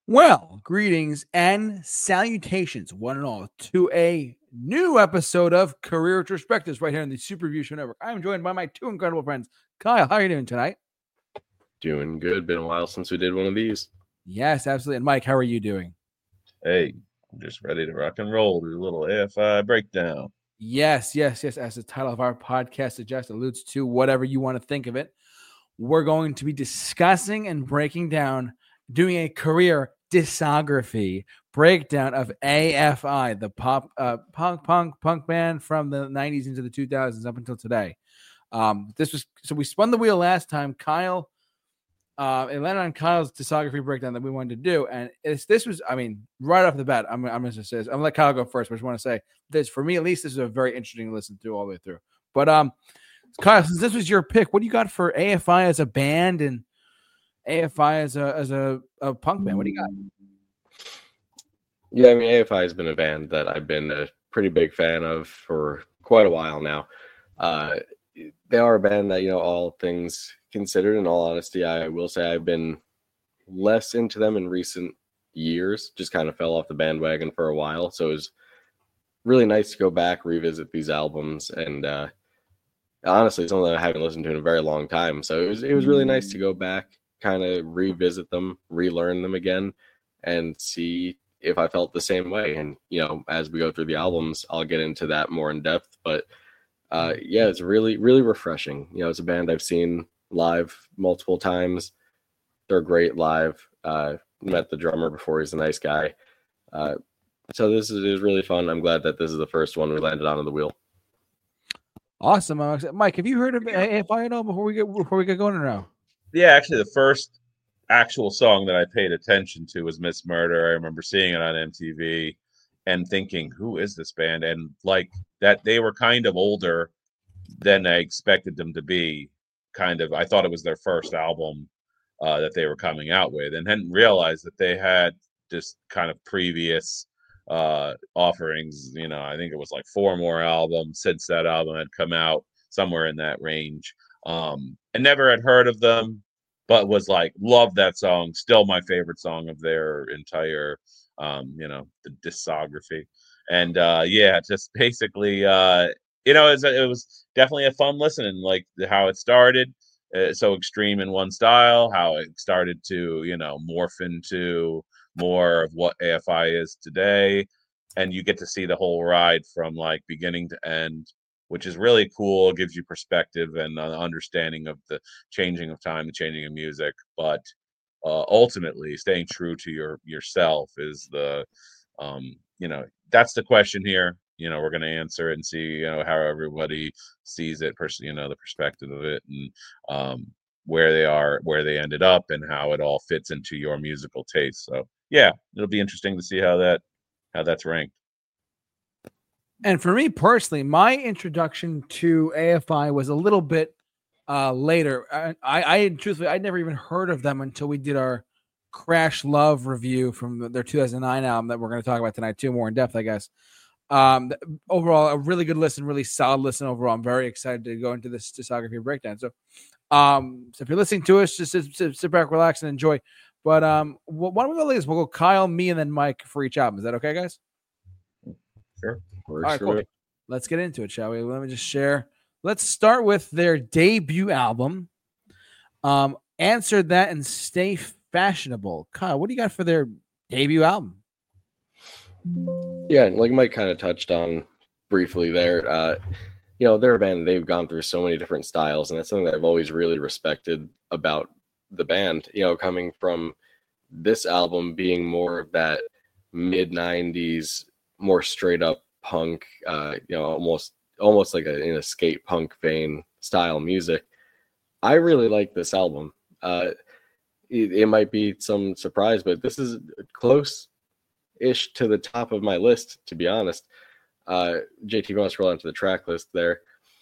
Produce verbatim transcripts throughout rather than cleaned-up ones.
Well, greetings and salutations, one and all, to a new episode of Career Retrospectives right here on the Super Review Show Network. I'm joined by my two incredible friends. Kyle, how are you doing tonight? Doing good. Been a while since we did one of these. Yes, absolutely. And Mike, how are you doing? Hey, I'm just ready to rock and roll. Do a little A F I breakdown. Yes, yes, yes. As the title of our podcast suggests, alludes to whatever you want to think of it. We're going to be discussing and breaking down, doing a career discography breakdown of A F I, the pop uh, punk punk punk band from the nineties into the two thousands up until today. Um, this was so we spun the wheel last time. Kyle, uh, it landed on Kyle's discography breakdown that we wanted to do, and it's this was, I mean, right off the bat, I'm I'm going to say, I'm gonna let Kyle go first, but I just want to say this for me at least. This is a very interesting listen to all the way through. But um, Kyle, since this was your pick, what do you got for A F I as a band and A F I as a as a, a punk band? What do you got? Yeah, I mean, A F I has been a band that I've been a pretty big fan of for quite a while now. Uh, they are a band that, you know, all things considered, in all honesty, I will say I've been less into them in recent years. Just kind of fell off the bandwagon for a while. So it was really nice to go back, revisit these albums, and uh, honestly, some of them I haven't listened to in a very long time. So it was it was really nice to go back, kind of revisit them, relearn them again, and see if I felt the same way. And, you know, as we go through the albums, I'll get into that more in depth. But uh, yeah, it's really, really refreshing. You know, it's a band I've seen live multiple times. They're great live. Uh, met the drummer before. He's a nice guy. Uh, so this is, is really fun. I'm glad that this is the first one we landed on the wheel. Awesome, uh, Mike. Have you heard of A F I at all before we get before we get going or no? Yeah, actually, the first actual song that I paid attention to was Miss Murder. I remember seeing it on M T V and thinking, who is this band? And like that, they were kind of older than I expected them to be. Kind of, I thought it was their first album uh, that they were coming out with, and hadn't realized that they had just kind of previous uh, offerings. You know, I think it was like four more albums since that album had come out, somewhere in that range. Um, and never had heard of them, but was like, love that song. Still my favorite song of their entire, um, you know, the discography. And uh, yeah, just basically, uh, you know, it was, it was definitely a fun listening, like how it started, uh, so extreme in one style, how it started to, you know, morph into more of what A F I is today. And you get to see the whole ride from like beginning to end, which is really cool. It gives you perspective and uh, understanding of the changing of time, the changing of music. But uh, ultimately, staying true to your yourself is the, um, you know, that's the question here. You know, we're going to answer it and see, you know, how everybody sees it, pers- you know, the perspective of it, and um, where they are, where they ended up, and how it all fits into your musical taste. So, yeah, it'll be interesting to see how that how that's ranked. And for me personally, my introduction to A F I was a little bit uh, later. I, I, I truthfully, I'd never even heard of them until we did our Crash Love review from their two thousand nine album that we're going to talk about tonight, too, more in depth, I guess. Um, overall, a really good listen, really solid listen overall. I'm very excited to go into this discography breakdown. So, um, so if you're listening to us, just sit, sit, sit back, relax, and enjoy. But um, why don't we go like this? We'll go Kyle, me, and then Mike for each album. Is that okay, guys? Sure. All right, cool. Let's get into it, shall we? Let me just share. Let's start with their debut album. Um, Answer That and Stay Fashionable. Kyle, what do you got for their debut album? Yeah, like Mike kind of touched on briefly there. Uh, you know, they're a band, they've gone through so many different styles, and that's something that I've always really respected about the band. You know, coming from this album being more of that mid nineties, more straight up punk, uh, you know, almost almost like a, in a skate punk vein style music. I really like this album. Uh, it, it might be some surprise, but this is close-ish to the top of my list, to be honest. Uh, J T, if you want to scroll onto the track list there.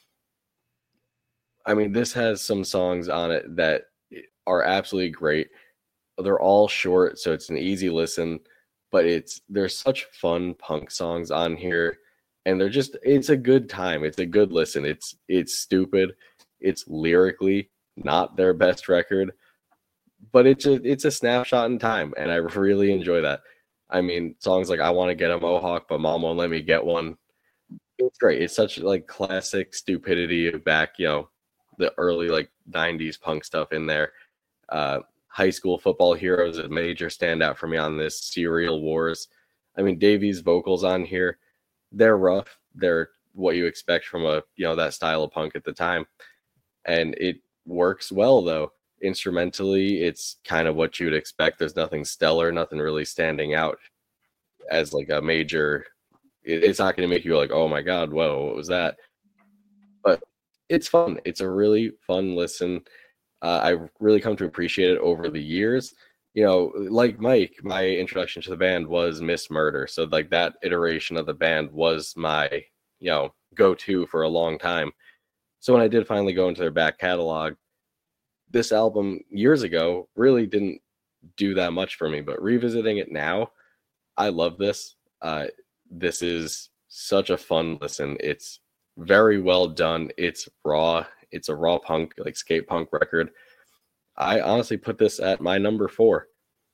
I mean, this has some songs on it that are absolutely great. They're all short, so it's an easy listen, but it's there's such fun punk songs on here, and they're just it's a good time. It's a good listen. It's it's stupid. It's lyrically not their best record, but it's a it's a snapshot in time, and I really enjoy that. I mean, songs like "I Want to Get a Mohawk," but Mom Won't Let Me Get One. It's great. It's such like classic stupidity back, you know, the early like nineties punk stuff in there. Uh, High School Football Heroes is a major standout for me on this. Serial Wars. I mean, Davies' vocals on here, they're rough. They're what you expect from a, you know, that style of punk at the time. And it works well, though. Instrumentally, it's kind of what you would expect. There's nothing stellar, nothing really standing out as like a major. It's not going to make you like, oh my God, whoa, what was that? But it's fun. It's a really fun listen. Uh, I've really come to appreciate it over the years. You know, like Mike, my introduction to the band was Miss Murder. So like that iteration of the band was my, you know, go-to for a long time. So when I did finally go into their back catalog, this album years ago really didn't do that much for me. But revisiting it now, I love this. Uh, this is such a fun listen. It's very well done. It's raw. It's a raw punk, like skate punk record. I honestly put this at my number four.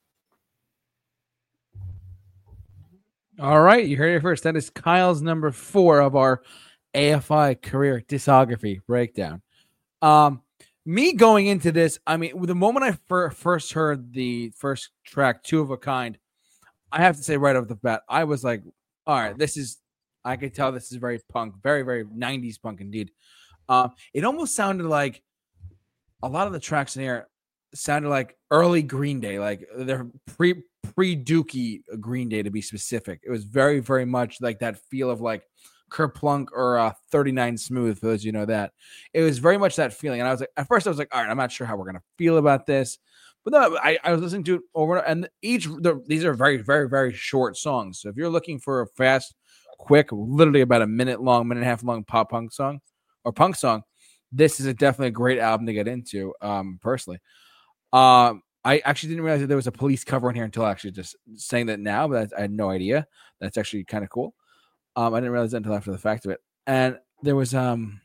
All right, you heard it first. That is Kyle's number four of our A F I career discography breakdown. Um, me going into this, I mean, the moment I fir- first heard the first track, Two of a Kind, I have to say right off the bat, I was like, all right, this is, I could tell this is very punk, very, very nineties punk indeed. Um, it almost sounded like a lot of the tracks in here sounded like early Green Day, like they're pre pre Dookie Green Day to be specific. It was very, very much like that feel of like Kerplunk or uh, thirty-nine Smooth, for those you know that. It was very much that feeling. And I was like, at first I was like, all right, I'm not sure how we're gonna feel about this. But no, I, I was listening to it over, and each the, these are very, very, very short songs. So if you're looking for a fast, quick, literally about a minute long, minute and a half long pop punk song or punk song, this is a definitely a great album to get into. Um, personally, um, I actually didn't realize that there was a Police cover in here until actually just saying that now, but I had no idea. That's actually kind of cool. Um, I didn't realize that until after the fact of it. And there was um,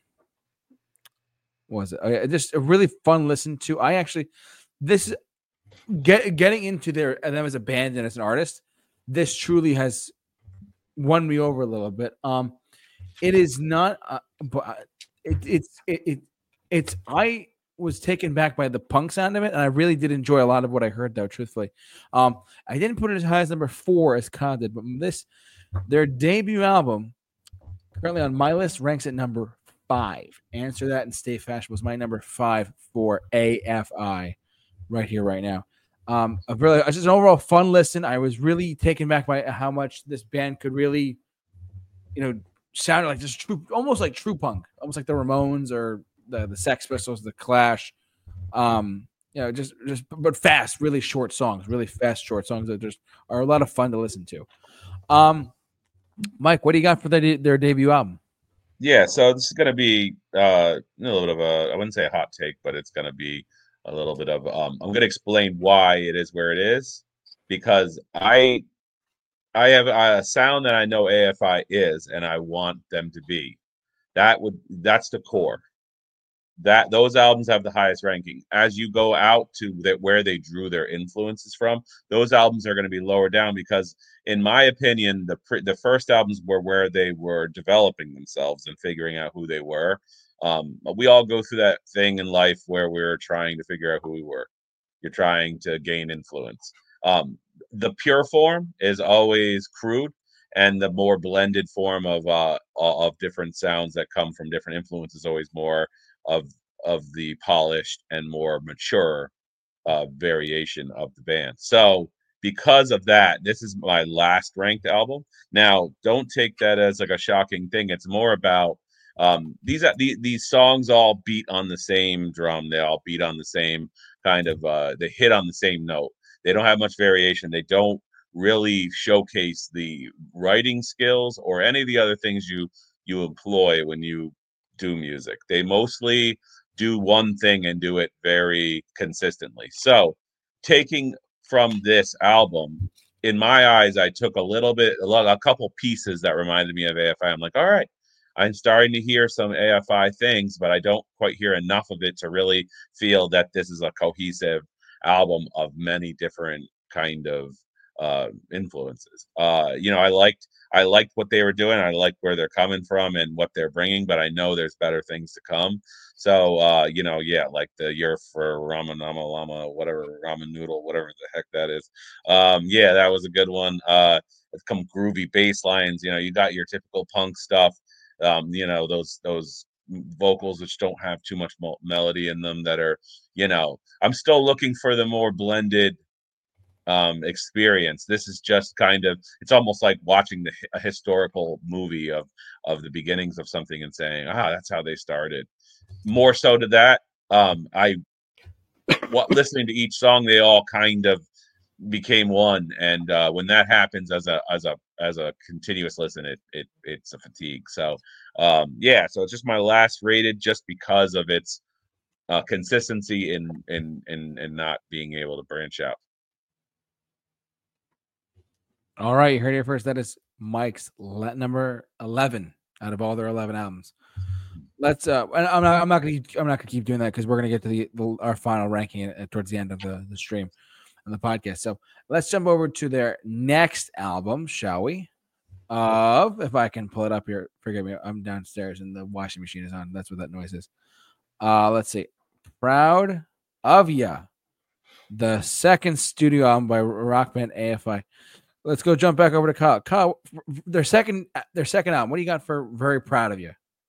what was it? Oh, yeah, just a really fun listen to. I actually this. Get, getting into their and them as a band and as an artist, this truly has won me over a little bit. Um, it is not, uh, but it, it's it, it it's I was taken back by the punk sound of it, and I really did enjoy a lot of what I heard. Though, truthfully, um, I didn't put it as high as number four as Kyle did, but this their debut album currently on my list ranks at number five. Answer That and Stay Fashion was my number five for A F I right here, right now. Um, a really, just an overall fun listen. I was really taken back by how much this band could really, you know, sound like just true, almost like true punk, almost like the Ramones or the the Sex Pistols, the Clash. Um, you know, just just but fast, really short songs, really fast, short songs that just are a lot of fun to listen to. Um, Mike, what do you got for their their debut album? Yeah, so this is going to be uh, a little bit of a, I wouldn't say a hot take, but it's going to be a little bit of um I'm going to explain why it is where it is, because I I have a sound that I know A F I is and I want them to be. That would that's the core. That those albums have the highest ranking. As you go out to that where they drew their influences from, those albums are going to be lower down because in my opinion the pre, the first albums were where they were developing themselves and figuring out who they were. Um, we all go through that thing in life where we're trying to figure out who we were. You're trying to gain influence. Um, the pure form is always crude, and the more blended form of uh, of different sounds that come from different influences is always more of of the polished and more mature uh, variation of the band. So because of that, this is my last ranked album. Now, don't take that as like a shocking thing. It's more about um these these these songs all beat on the same drum. They all beat on the same kind of uh they hit on the same note. They don't have much variation. They don't really showcase the writing skills or any of the other things you you employ when you do music. They mostly do one thing and do it very consistently. So taking from this album, in my eyes, I took a little bit a, lot, a couple pieces that reminded me of A F I. I'm like, all right, I'm starting to hear some A F I things, but I don't quite hear enough of it to really feel that this is a cohesive album of many different kind of uh influences. Uh you know, I liked I liked what they were doing. I liked where they're coming from and what they're bringing, but I know there's better things to come. So uh you know, yeah, like the year for ramen nama lama, whatever, ramen noodle, whatever the heck that is. Um yeah, that was a good one. Uh some groovy bass lines. You know, you got your typical punk stuff. Um you know, those those vocals which don't have too much mo- melody in them, that are, you know, I'm still looking for the more blended um experience. This is just kind of, it's almost like watching the a historical movie of of the beginnings of something and saying, ah, that's how they started. More so to that, um I what listening to each song, they all kind of became one. And uh when that happens as a as a as a continuous listen, it it it's a fatigue. So um yeah, so it's just my last rated, just because of its uh consistency in in in in not being able to branch out. All right, you heard it first. That is Mike's le- number eleven out of all their eleven albums. Let's. Uh, and I'm not. I'm not gonna. I'm not gonna keep doing that because we're gonna get to the, the our final ranking uh, towards the end of the the stream and the podcast. So let's jump over to their next album, shall we? Of, if I can pull it up here. Forgive me. I'm downstairs and the washing machine is on. That's what that noise is. Uh, let's see. Proud of Ya, the second studio album by rock band A F I. Let's go jump back over to Kyle. Kyle, their second their second album. What do you got for Very Proud of You?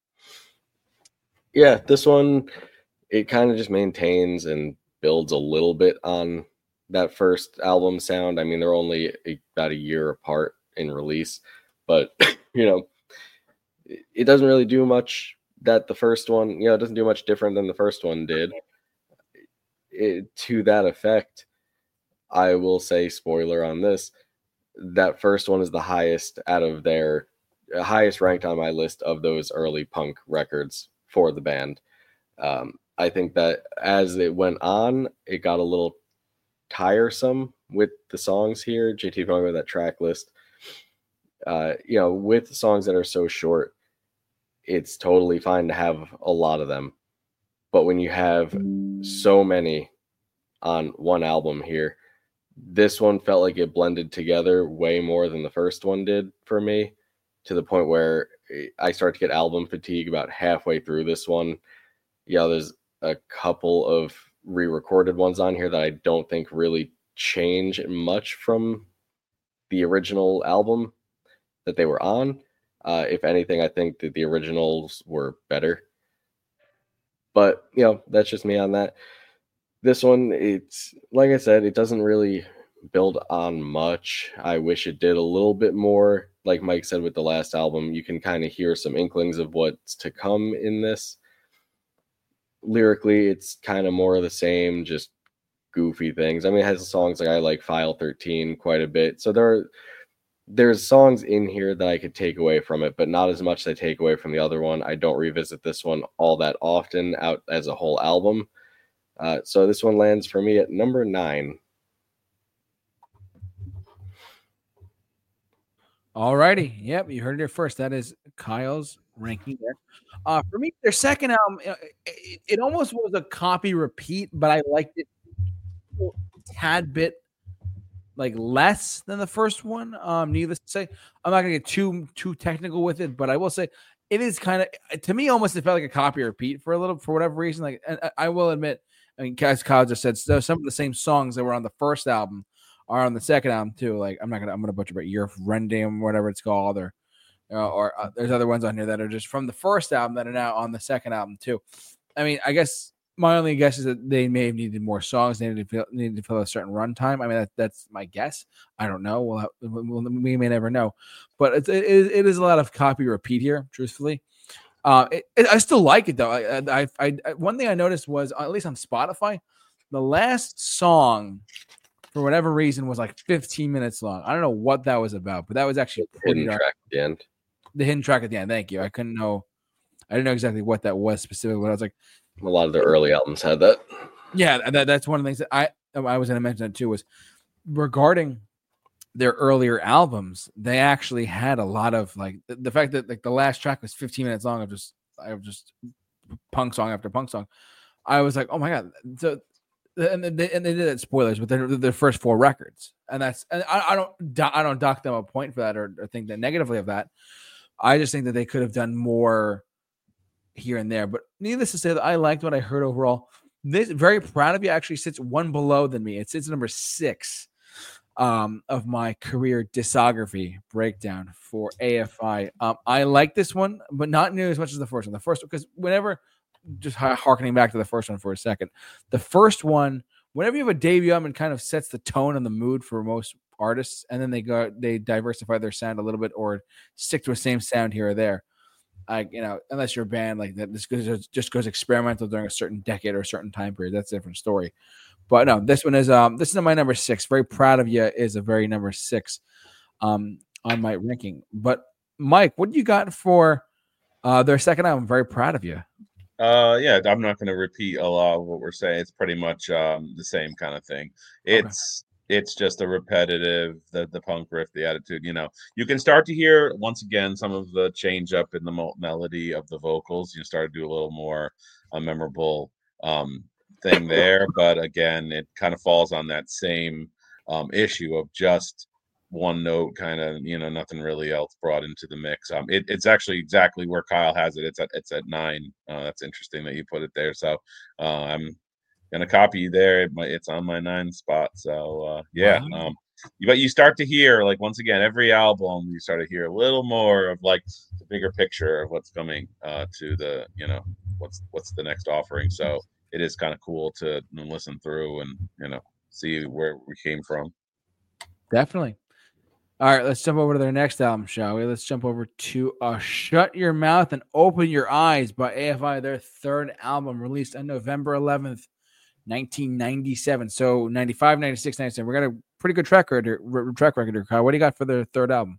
Yeah, this one, it kind of just maintains and builds a little bit on that first album sound. I mean, they're only a, about a year apart in release, but you know, it doesn't really do much that the first one, you know, it doesn't do much different than the first one did. It, to that effect, I will say, spoiler on this, that first one is the highest out of their uh, highest ranked on my list of those early punk records for the band. Um, I think that as it went on, it got a little tiresome with the songs here. J T talking about that track list. Uh, you know, with songs that are so short, it's totally fine to have a lot of them. But when you have so many on one album here, this one felt like it blended together way more than the first one did for me, to the point where I start to get album fatigue about halfway through this one. Yeah, there's a couple of re-recorded ones on here that I don't think really change much from the original album that they were on. Uh, if anything, I think that the originals were better. But, you know, that's just me on that. This one, it's, like I said, it doesn't really build on much. I wish it did a little bit more. Like Mike said with the last album, you can kind of hear some inklings of what's to come in this. Lyrically, it's kind of more of the same, just goofy things. I mean, it has songs like I like File thirteen quite a bit. So there are, there's songs in here that I could take away from it, but not as much as I take away from the other one. I don't revisit this one all that often out as a whole album. Uh, so this one lands for me at number nine. All righty. Yep, you heard it first. That is Kyle's ranking there. Uh, for me, their second album, it, it almost was a copy repeat, but I liked it a tad bit like less than the first one. Um, needless to say, I'm not gonna get too too technical with it, but I will say it is kind of, to me, almost it felt like a copy repeat for a little, for whatever reason. Like, and I will admit, I mean, as Kyle just said, so some of the same songs that were on the first album are on the second album too. Like, I'm not gonna I'm gonna butcher, but Year of Rendam, whatever it's called, or uh, or uh, there's other ones on here that are just from the first album that are now on the second album too. I mean, I guess my only guess is that they may have needed more songs. They needed to fill, needed to fill a certain runtime. I mean, that, that's my guess. I don't know. We'll, have, we'll we may never know, but it's, it, it is a lot of copy repeat here. Truthfully, uh, it, it, I still like it though. I, I, I, I one thing I noticed was, at least on Spotify, the last song, for whatever reason, was like fifteen minutes long. I don't know what that was about, but that was actually the hidden track at the end. The hidden track at the end. Thank you. I couldn't know. I didn't know exactly what that was specifically, but I was like, a lot of the early albums had that. Yeah, that, that's one of the things that I I was going to mention that too, was regarding their earlier albums. They actually had a lot of like the, the fact that like the last track was fifteen minutes long of just I just punk song after punk song. I was like, oh my god. So and they, and they did it spoilers, but they're their first four records, and that's and I, I don't I don't dock them a point for that or, or think that negatively of that. I just think that they could have done more here and there. But needless to say, that I liked what I heard overall. This very proud of you. Actually, sits one below than me. It sits number six um, of my career discography breakdown for A F I. Um, I like this one, but not nearly as much as the first one. The first one, because whenever. Just harkening back to the first one for a second. The first one, whenever you have a debut album, it kind of sets the tone and the mood for most artists, and then they go they diversify their sound a little bit or stick to a same sound here or there. I you know, unless you're a band like that, this goes just goes experimental during a certain decade or a certain time period. That's a different story. But no, this one is um this is my number six. Very proud of you is a very number six um on my ranking. But Mike, what do you got for uh their second album? Very proud of you. Uh, yeah, I'm not going to repeat a lot of what we're saying. It's pretty much um, the same kind of thing. It's okay. It's just a repetitive, the the punk riff, the attitude. You know, you can start to hear once again some of the change up in the mo- melody of the vocals. You start to do a little more uh, memorable um, thing there, but again, it kind of falls on that same um, issue of just one note, kind of, you know, nothing really else brought into the mix. Um, it, it's actually exactly where Kyle has it. It's at it's at nine. Uh, that's interesting that you put it there. So uh, I'm gonna copy you there. It might, it's on my nine spot. So uh, yeah. Wow. Um, but you start to hear, like, once again, every album you start to hear a little more of like the bigger picture of what's coming uh, to the, you know, what's what's the next offering. So it is kind of cool to listen through and, you know, see where we came from. Definitely. All right, let's jump over to their next album, shall we? Let's jump over to uh, Shut Your Mouth and Open Your Eyes by A F I, their third album, released on November eleventh, nineteen ninety-seven. So ninety-five, ninety-six, ninety-seven. We got a pretty good track record, track record here, Kyle. What do you got for their third album?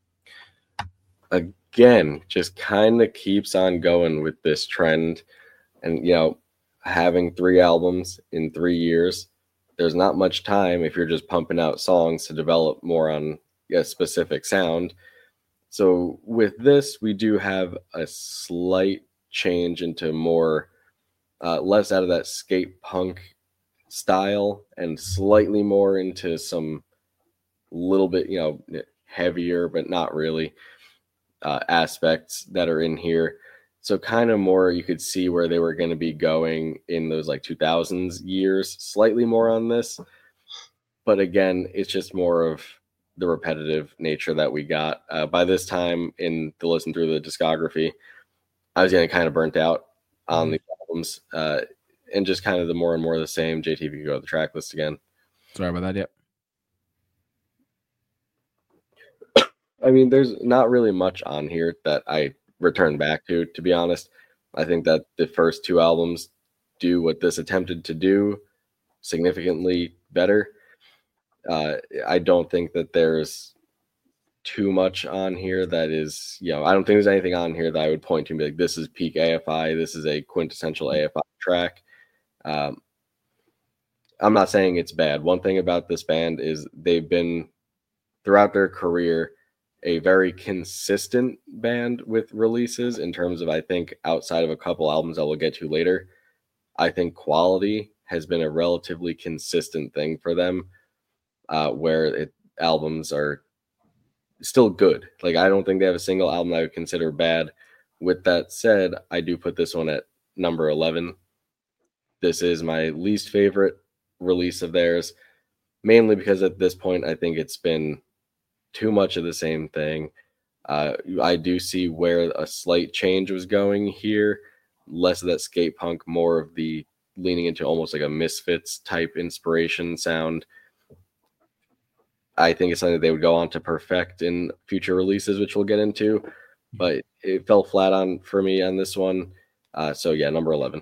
Again, just kind of keeps on going with this trend. And, you know, having three albums in three years, there's not much time if you're just pumping out songs to develop more on a specific sound. So with this, we do have a slight change into more uh, less out of that skate punk style and slightly more into some little bit, you know, heavier but not really uh, aspects that are in here. So kind of more, you could see where they were going to be going in those like two thousands years, slightly more on this. But again, it's just more of the repetitive nature that we got. Uh, by this time in the listen through the discography, I was getting kind of burnt out on the albums uh, and just kind of the more and more of the same. J T, if you could go to the track list again. Sorry about that. Yep. I mean, there's not really much on here that I return back to, to be honest. I think that the first two albums do what this attempted to do significantly better. Uh, I don't think that there's too much on here that is, you know, I don't think there's anything on here that I would point to and be like, this is peak A F I. This is a quintessential A F I track. Um, I'm not saying it's bad. One thing about this band is they've been, throughout their career, a very consistent band with releases in terms of, I think, outside of a couple albums that we'll get to later, I think quality has been a relatively consistent thing for them. Uh, where it, albums are still good. Like, I don't think they have a single album I would consider bad. With that said, I do put this one at number eleven. This is my least favorite release of theirs, mainly because at this point, I think it's been too much of the same thing. Uh, I do see where a slight change was going here. Less of that skate punk, more of the leaning into almost like a Misfits type inspiration sound. I think it's something that they would go on to perfect in future releases, which we'll get into. But it fell flat on for me on this one. Uh, so, yeah, number eleven.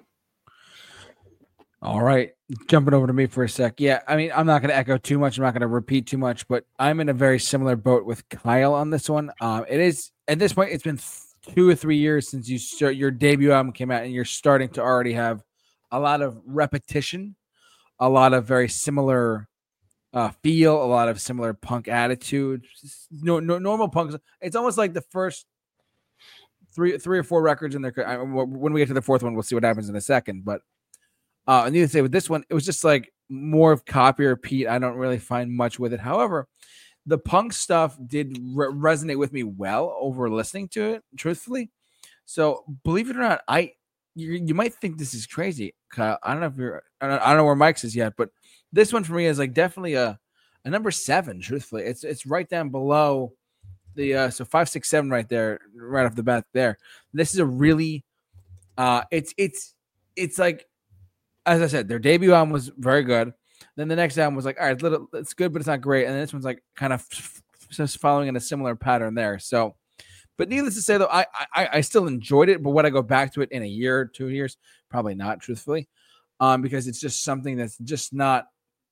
All right. Jumping over to me for a sec. Yeah, I mean, I'm not going to echo too much. I'm not going to repeat too much, but I'm in a very similar boat with Kyle on this one. Um, it is, at this point, it's been two or three years since you start, your debut album came out, and you're starting to already have a lot of repetition, a lot of very similar Uh, feel, a lot of similar punk attitude. No, no, normal punks. It's almost like the first three, three or four records in their. When we get to the fourth one, we'll see what happens in a second. But Uh, and needless to say, with this one, it was just like more of copy or repeat. I don't really find much with it. However, the punk stuff did re- resonate with me well over listening to it, truthfully. So believe it or not, I you, you might think this is crazy, Kyle. I don't know if you're I don't, I don't know where Mike's is yet, but this one for me is like definitely a, a number seven. Truthfully, it's it's right down below the uh, so five, six, seven right there, right off the bat. There, this is a really uh, it's it's it's like, as I said, their debut album was very good. Then the next album was like, all right, it's, little, it's good, but it's not great. And then this one's like kind of just following in a similar pattern there. So, but needless to say, though, I, I I still enjoyed it. But would I go back to it in a year, two years? Probably not, truthfully, um, because it's just something that's just not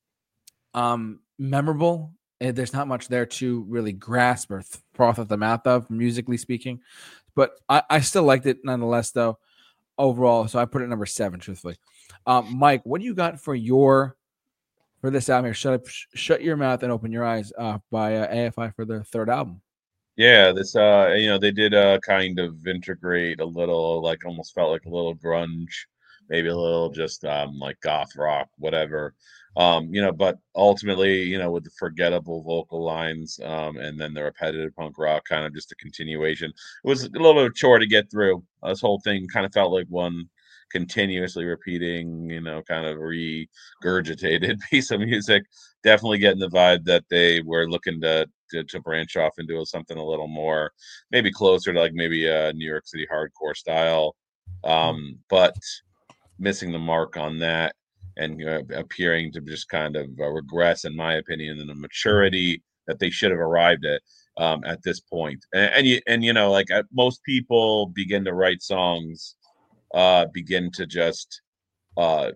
um, memorable. And there's not much there to really grasp or th- froth at the mouth of, musically speaking. But I, I still liked it nonetheless, though, overall. So I put it number seven, truthfully. Um, Mike, what do you got for your for this album here? Shut up, sh- shut your mouth and open your eyes. Uh, by uh, A F I for their third album. Yeah, this uh you know, they did uh kind of integrate a little, like almost felt like a little grunge, maybe a little just um like goth rock, whatever. Um, you know, but ultimately, you know, with the forgettable vocal lines, um, and then the repetitive punk rock, kind of just a continuation. It was a little bit of a chore to get through. This whole thing kind of felt like one continuously repeating, you know, kind of regurgitated piece of music. Definitely getting the vibe that they were looking to to, to branch off into something a little more, maybe closer to like maybe a New York City hardcore style, um, but missing the mark on that and uh, appearing to just kind of uh, regress, in my opinion, in the maturity that they should have arrived at um, at this point. And, and you and you know, like uh, most people begin to write songs, uh, begin to just uh,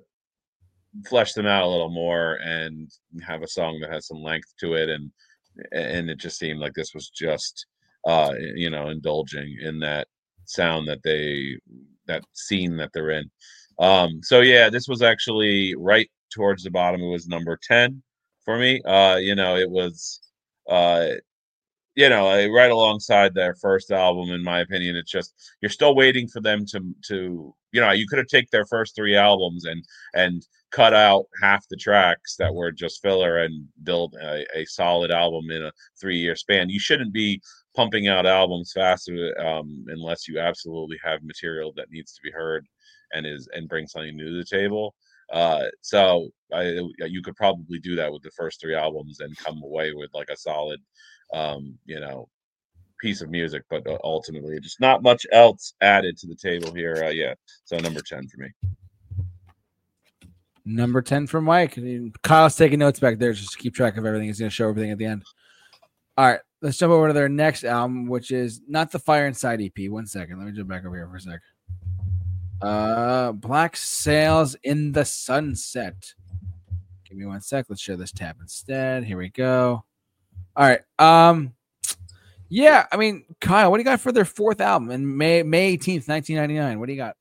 flesh them out a little more and have a song that has some length to it, and and it just seemed like this was just uh you know, indulging in that sound that they that scene that they're in. Um so yeah, this was actually right towards the bottom. It was number ten for me. Uh you know, it was uh you know, uh, right alongside their first album, in my opinion. It's just you're still waiting for them to to you know, you could have taken their first three albums and and cut out half the tracks that were just filler and build a, a solid album in a three year span. You shouldn't be pumping out albums faster um, unless you absolutely have material that needs to be heard and is and bring something new to the table. Uh, so I, you could probably do that with the first three albums and come away with like a solid um, you know, piece of music, but uh, ultimately just not much else added to the table here. Uh, yeah, so number ten for me. Number ten for Mike. I mean, Kyle's taking notes back there just to keep track of everything. He's going to show everything at the end. All right, let's jump over to their next album, which is not the Fire Inside E P. One second. Let me jump back over here for a sec. Uh, Black Sails in the Sunset. Give me one sec. Let's share this tab instead. Here we go. All right. Um, yeah, I mean, Kyle, what do you got for their fourth album in May May eighteenth, nineteen ninety-nine? What do you got?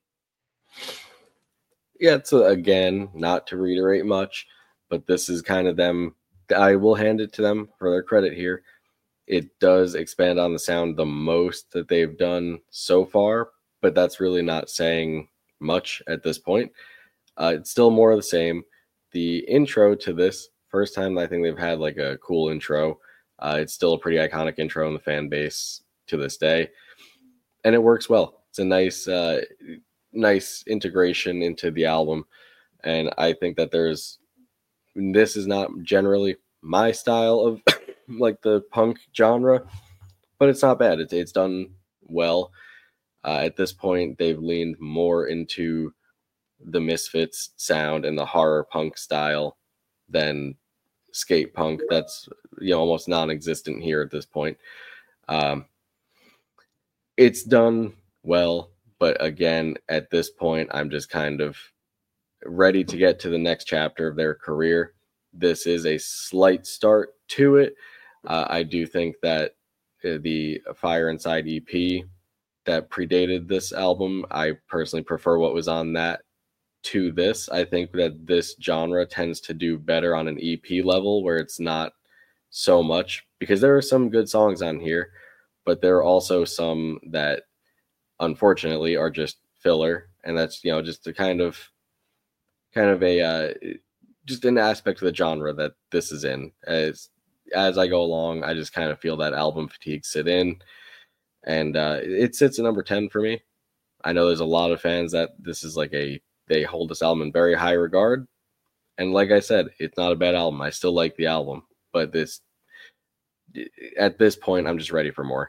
Yeah, it's uh, again, not to reiterate much, but this is kind of them. I will hand it to them for their credit here. It does expand on the sound the most that they've done so far, but that's really not saying much at this point. Uh, it's still more of the same. The intro to this, first time I think they've had like a cool intro. Uh, it's still a pretty iconic intro in the fan base to this day, and it works well. It's a nice, uh, nice integration into the album, and I think that there's. This is not generally my style of like the punk genre, but it's not bad. It's it's done well. Uh, at this point, they've leaned more into the Misfits sound and the horror punk style than skate punk. That's, you know, almost non-existent here at this point. Um, it's done well, but again, at this point, I'm just kind of ready to get to the next chapter of their career. This is a slight start to it. Uh, I do think that the Fire Inside E P that predated this album, I personally prefer what was on that to this. I think that this genre tends to do better on an E P level where it's not so much, because there are some good songs on here, but there are also some that unfortunately are just filler, and that's, you know, just to kind of kind of a uh, just an aspect of the genre that this is in. As as I go along, I just kind of feel that album fatigue sit in, and uh, it sits at number ten for me. I know there's a lot of fans that this is like a they hold this album in very high regard, and like I said, it's not a bad album. I still like the album, but this at this point, I'm just ready for more.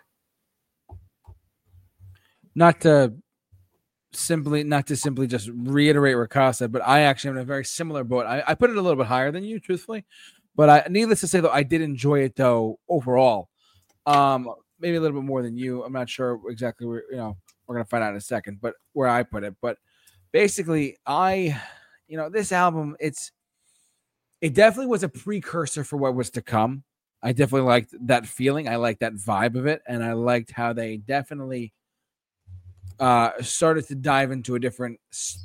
Not to simply, not to simply just reiterate Rakas said, but I actually am in a very similar boat. I, I put it a little bit higher than you, truthfully, but I, needless to say, though, I did enjoy it though overall. Um, maybe a little bit more than you. I'm not sure exactly where, you know, we're gonna find out in a second, but where I put it. But basically, I, you know, this album, it's, it definitely was a precursor for what was to come. I definitely liked that feeling. I liked that vibe of it, and I liked how they definitely uh started to dive into a different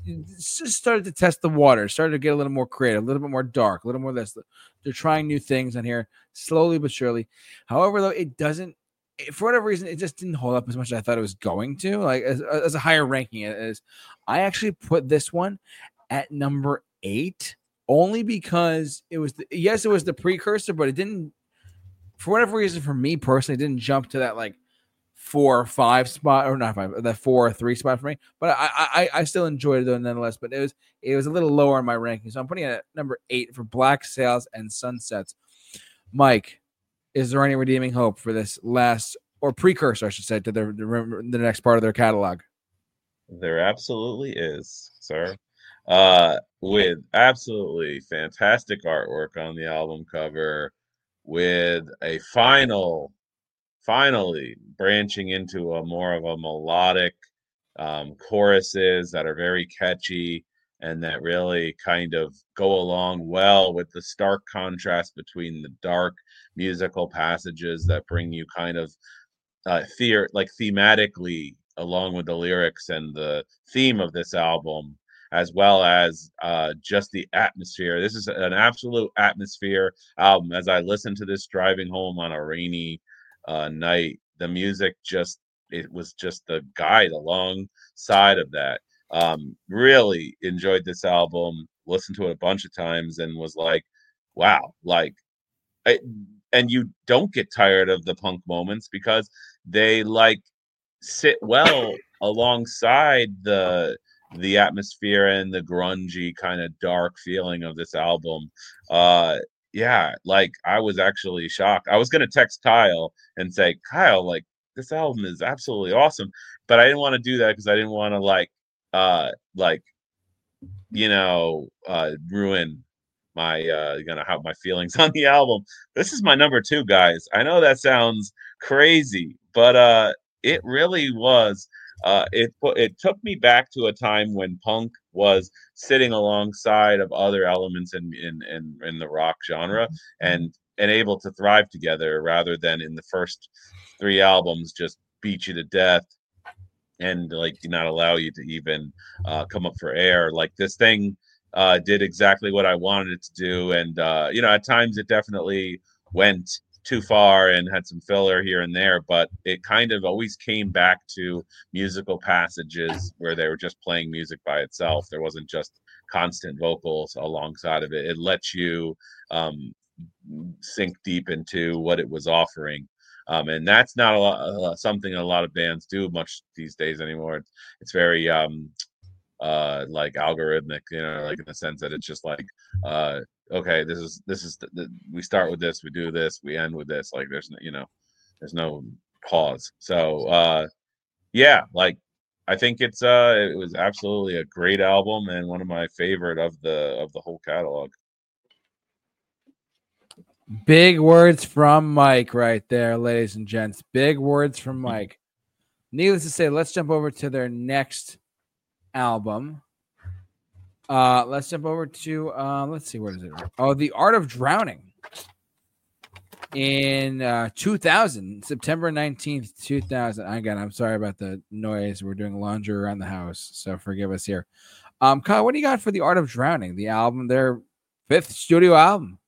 just started to test the water, started to get a little more creative, a little bit more dark, a little more this. They're trying new things on here slowly but surely. However, though, it doesn't, for whatever reason, it just didn't hold up as much as I thought it was going to. Like as, as a higher ranking it is, I actually put this one at number eight only because it was the, yes, it was the precursor, but it didn't, for whatever reason, for me personally, it didn't jump to that like four or five spot, or not five, that four or three spot for me. But I, I, I still enjoyed it though, nonetheless. But it was, it was a little lower in my ranking, so I'm putting it at number eight for Black Sails and Sunsets. Mike, is there any redeeming hope for this last or precursor, I should say, to the the, the next part of their catalog? There absolutely is, sir. Uh, with absolutely fantastic artwork on the album cover, with a final. Finally branching into a more of a melodic um, choruses that are very catchy and that really kind of go along well with the stark contrast between the dark musical passages that bring you kind of uh, the- like thematically along with the lyrics and the theme of this album, as well as uh, just the atmosphere. This is an absolute atmosphere album. As I listen to this driving home on a rainy uh, night, the music just, it was just the guide alongside of that. Um, really enjoyed this album, listened to it a bunch of times, and was like, wow, like, I, and you don't get tired of the punk moments because they like sit well alongside the the atmosphere and the grungy kind of dark feeling of this album. Uh, yeah, like I was actually shocked. I was gonna text Kyle and say, Kyle, like this album is absolutely awesome, but I didn't want to do that because I didn't want to like, uh, like, you know, uh, ruin my uh gonna have my feelings on the album. This is my number two, guys. I know that sounds crazy, but uh it really was uh it put it took me back to a time when punk was sitting alongside of other elements in in in, in the rock genre and and able to thrive together rather than in the first three albums just beat you to death and like do not allow you to even uh come up for air. Like this thing uh, did exactly what I wanted it to do. And, uh, you know, at times it definitely went too far and had some filler here and there, but it kind of always came back to musical passages where they were just playing music by itself. There wasn't just constant vocals alongside of it. It lets you um, sink deep into what it was offering. Um, and that's not a lot, uh, something a lot of bands do much these days anymore. It's, it's very, um, uh like algorithmic, you know, like in the sense that it's just like uh okay, this is this is the, the, we start with this, we do this, we end with this, like there's no, you know, there's no pause. So uh yeah, like I think it's uh it was absolutely a great album and one of my favorite of the of the whole catalog. Big words from Mike right there, ladies and gents. Big words from Mike. Needless to say, let's jump over to their next album. Uh, let's jump over to uh, let's see, what is it? Oh, The Art of Drowning. In uh, two thousand, September nineteenth, two thousand. Again, I'm sorry about the noise. We're doing laundry around the house, so forgive us here. Um, Kyle, what do you got for The Art of Drowning? The album, their fifth studio album.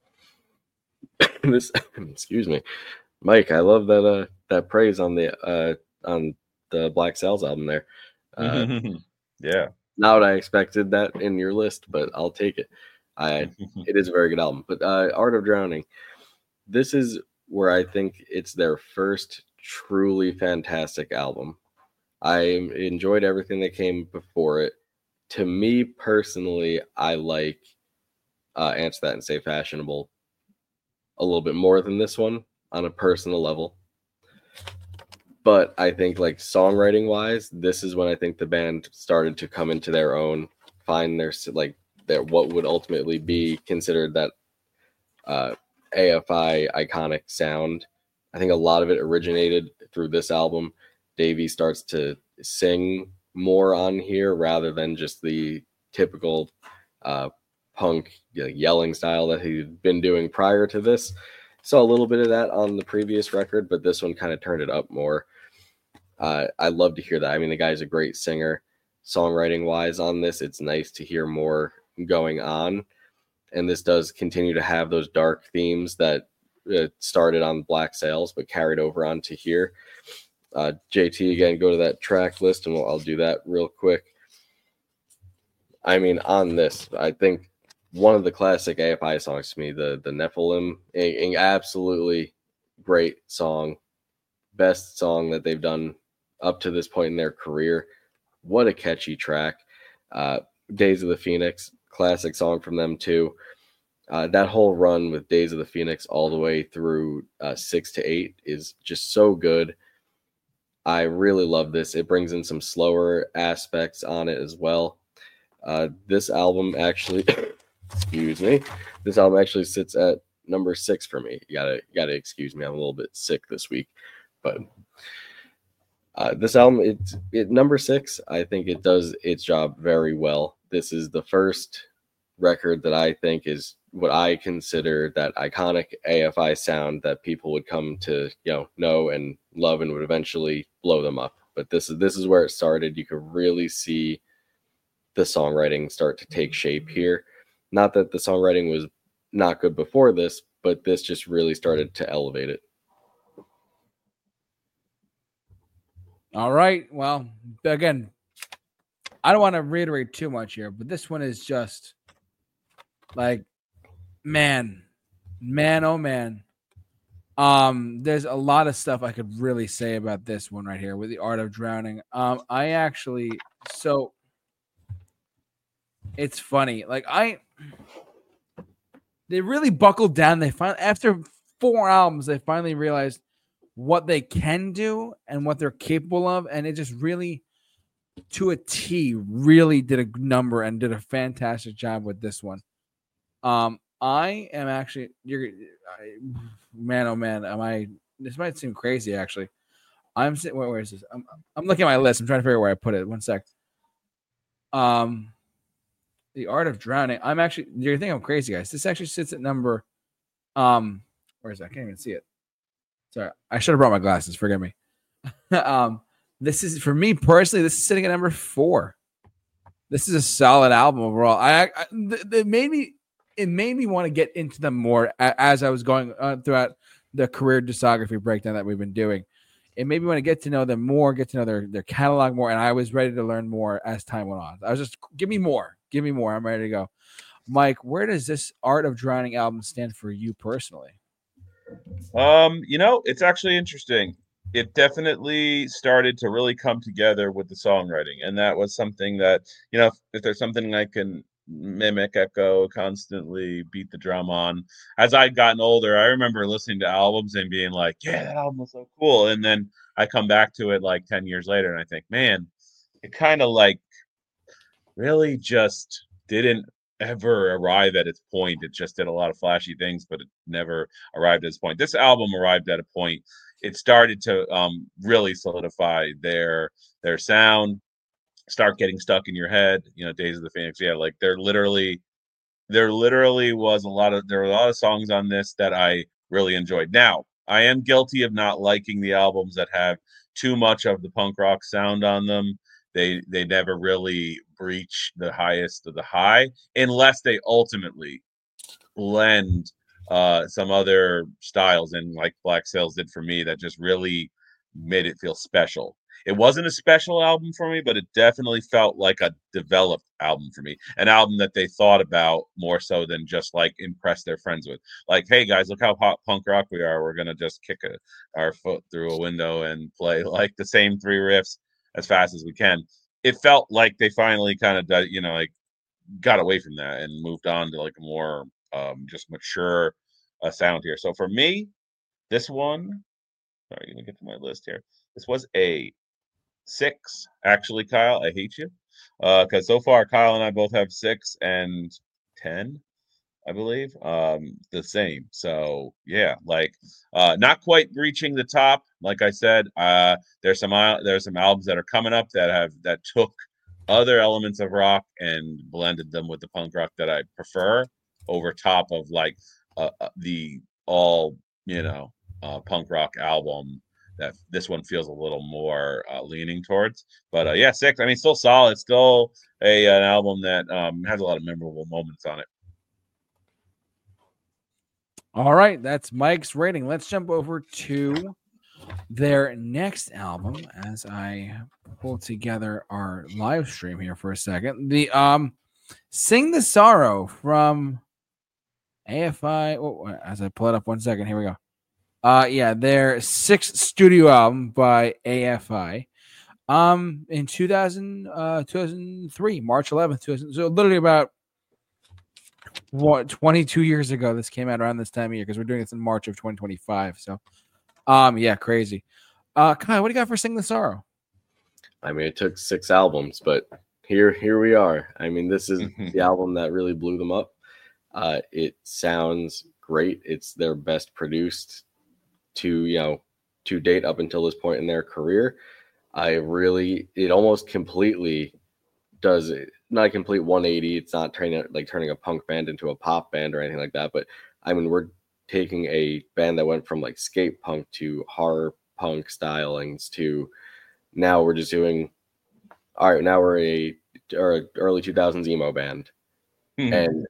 This, excuse me, Mike. I love that uh, that praise on the uh, on the Black Sails album there. Uh, Yeah, not what I expected that in your list, but I'll take it. I it is a very good album. But uh, Art of Drowning, this is where I think it's their first truly fantastic album. I enjoyed everything that came before it. To me personally, I like uh, Answer That and Stay Fashionable a little bit more than this one on a personal level. But I think, like, songwriting wise, this is when I think the band started to come into their own, find their like their what would ultimately be considered that uh, A F I iconic sound. I think a lot of it originated through this album. Davey starts to sing more on here rather than just the typical uh, punk yelling style that he'd been doing prior to this. Saw a little bit of that on the previous record, but this one kind of turned it up more. Uh, I love to hear that. I mean, the guy's a great singer. Songwriting wise on this, it's nice to hear more going on. And this does continue to have those dark themes that uh, started on Black Sails, but carried over onto here. Uh, J T, again, go to that track list, and we'll, I'll do that real quick. I mean, on this, I think one of the classic A F I songs to me, the the Nephilim, a, a absolutely great song, best song that they've done up to this point in their career. What a catchy track. Uh, Days of the Phoenix, classic song from them too. Uh, that whole run with Days of the Phoenix all the way through uh, six to eight is just so good. I really love this. It brings in some slower aspects on it as well. Uh, this album actually, excuse me, this album actually sits at number six for me. You gotta, you gotta excuse me. I'm a little bit sick this week, but uh, this album, it's it number six. I think it does its job very well. This is the first record that I think is what I consider that iconic A F I sound that people would come to, you know, know and love and would eventually blow them up. But this is this is where it started. You could really see the songwriting start to take shape here. Not that the songwriting was not good before this, but this just really started to elevate it. All right. Well, again, I don't want to reiterate too much here, but this one is just like, man, man, oh man. Um, there's a lot of stuff I could really say about this one right here with the Art of Drowning. Um, I actually, so it's funny. Like I, they really buckled down. They finally, after four albums, they finally realized what they can do and what they're capable of, and it just really, to a T, really did a number and did a fantastic job with this one. Um, I am actually, you're, I, man, oh man, am I? This might seem crazy, actually. I'm sitting. Where, where is this? I'm, I'm looking at my list. I'm trying to figure out where I put it. One sec. Um, the Art of Drowning. I'm actually. You're thinking I'm crazy, guys. This actually sits at number. Um, where is it? I can't even see it. Sorry, I should have brought my glasses. Forgive me. um, this is for me personally. This is sitting at number four. This is a solid album overall. I, I it made me. It made me want to get into them more as I was going uh, throughout the career discography breakdown that we've been doing. It made me want to get to know them more, get to know their, their catalog more, and I was ready to learn more as time went on. I was just, give me more. Give me more. I'm ready to go. Mike, where does this Art of Drowning album stand for you personally? Um, you know, it's actually interesting. It definitely started to really come together with the songwriting, and that was something that, you know, if, if there's something I can mimic, echo, constantly beat the drum on. As I'd gotten older, I remember listening to albums and being like, yeah, that album was so cool. And then I come back to it like ten years later and I think, man, it kind of like really just didn't ever arrive at its point. It just did a lot of flashy things, but it never arrived at its point. This album arrived at a point. It started to um, really solidify their their sound, start getting stuck in your head. You know, Days of the Phoenix. Yeah, like there literally, there literally was a lot of there were a lot of songs on this that I really enjoyed. Now, I am guilty of not liking the albums that have too much of the punk rock sound on them. They they never really breach the highest of the high unless they ultimately blend uh, some other styles, and like Black Sails did for me, that just really made it feel special. It wasn't a special album for me, but it definitely felt like a developed album for me. An album that they thought about more so than just like impress their friends with. Like, hey guys, look how hot punk rock we are. We're gonna just kick a, our foot through a window and play like the same three riffs as fast as we can. It felt like they finally kind of, you know, like got away from that and moved on to like a more um, just mature uh, sound here. So for me, this one, sorry, let me get to my list here. This was a six, actually, Kyle. I hate you. Uh, because so far Kyle and I both have six and ten, I believe. Um, the same. So yeah, like uh not quite reaching the top. Like I said, uh there's some uh, there's some albums that are coming up that have that took other elements of rock and blended them with the punk rock that I prefer over top of like uh, uh, the all, you know, uh, punk rock album that this one feels a little more uh, leaning towards. But uh, yeah, six. I mean, still solid. Still a an album that um, has a lot of memorable moments on it. All right, that's Mike's rating. Let's jump over to their next album as I pull together our live stream here for a second. The um, Sing the Sorrow from A F I. Oh, as I pull it up, one second. Here we go. Uh, yeah, their sixth studio album by A F I. Um, in two thousand, uh, two thousand three, March eleventh, two thousand. So literally about what twenty-two years ago, this came out around this time of year because we're doing this in March of twenty twenty-five. So, um, yeah, crazy. Uh, Kyle, what do you got for Sing the Sorrow? I mean, it took six albums, but here, here we are. I mean, this is the album that really blew them up. Uh, it sounds great. It's their best produced to, you know, to date up until this point in their career. I really, it almost completely does it. Not a complete one eighty. It's not turning like turning a punk band into a pop band or anything like that. But I mean, we're taking a band that went from like skate punk to horror punk stylings to now we're just doing. All right, now we're a or a early two thousands emo band, mm-hmm. and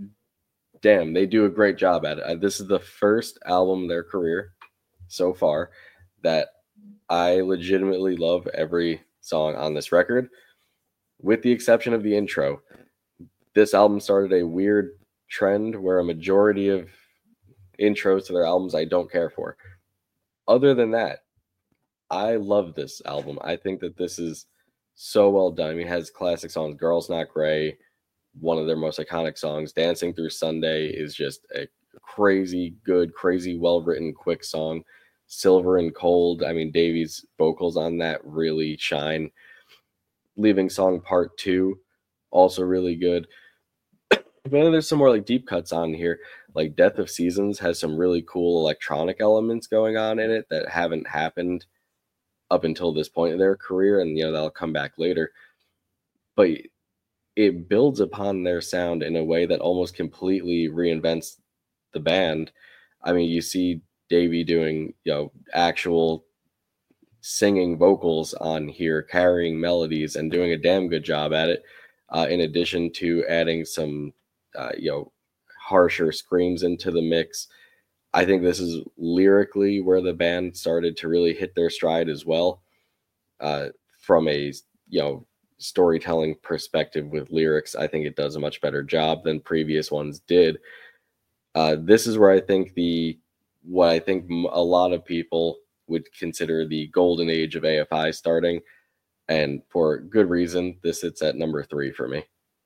damn, they do a great job at it. This is the first album in their career so far that I legitimately love every song on this record. With the exception of the intro, this album started a weird trend where a majority of intros to their albums I don't care for. Other than that, I love this album. I think that this is so well done. I mean, it has classic songs. Girls Not Gray, one of their most iconic songs. Dancing Through Sunday is just a crazy good, crazy well-written, quick song. Silver and Cold, I mean, Davy's vocals on that really shine. Leaving Song Part Two, also really good. But then there's some more like deep cuts on here. Like Death of Seasons has some really cool electronic elements going on in it that haven't happened up until this point in their career, and you know that'll come back later. But it builds upon their sound in a way that almost completely reinvents the band. I mean, you see Davey doing, you know, actual singing vocals on here, carrying melodies and doing a damn good job at it. Uh, in addition to adding some, uh, you know, harsher screams into the mix. I think this is lyrically where the band started to really hit their stride as well. Uh, from a, you know, storytelling perspective with lyrics, I think it does a much better job than previous ones did. Uh, this is where I think the, what I think a lot of people would consider the golden age of A F I starting, and for good reason. This sits at number three for me.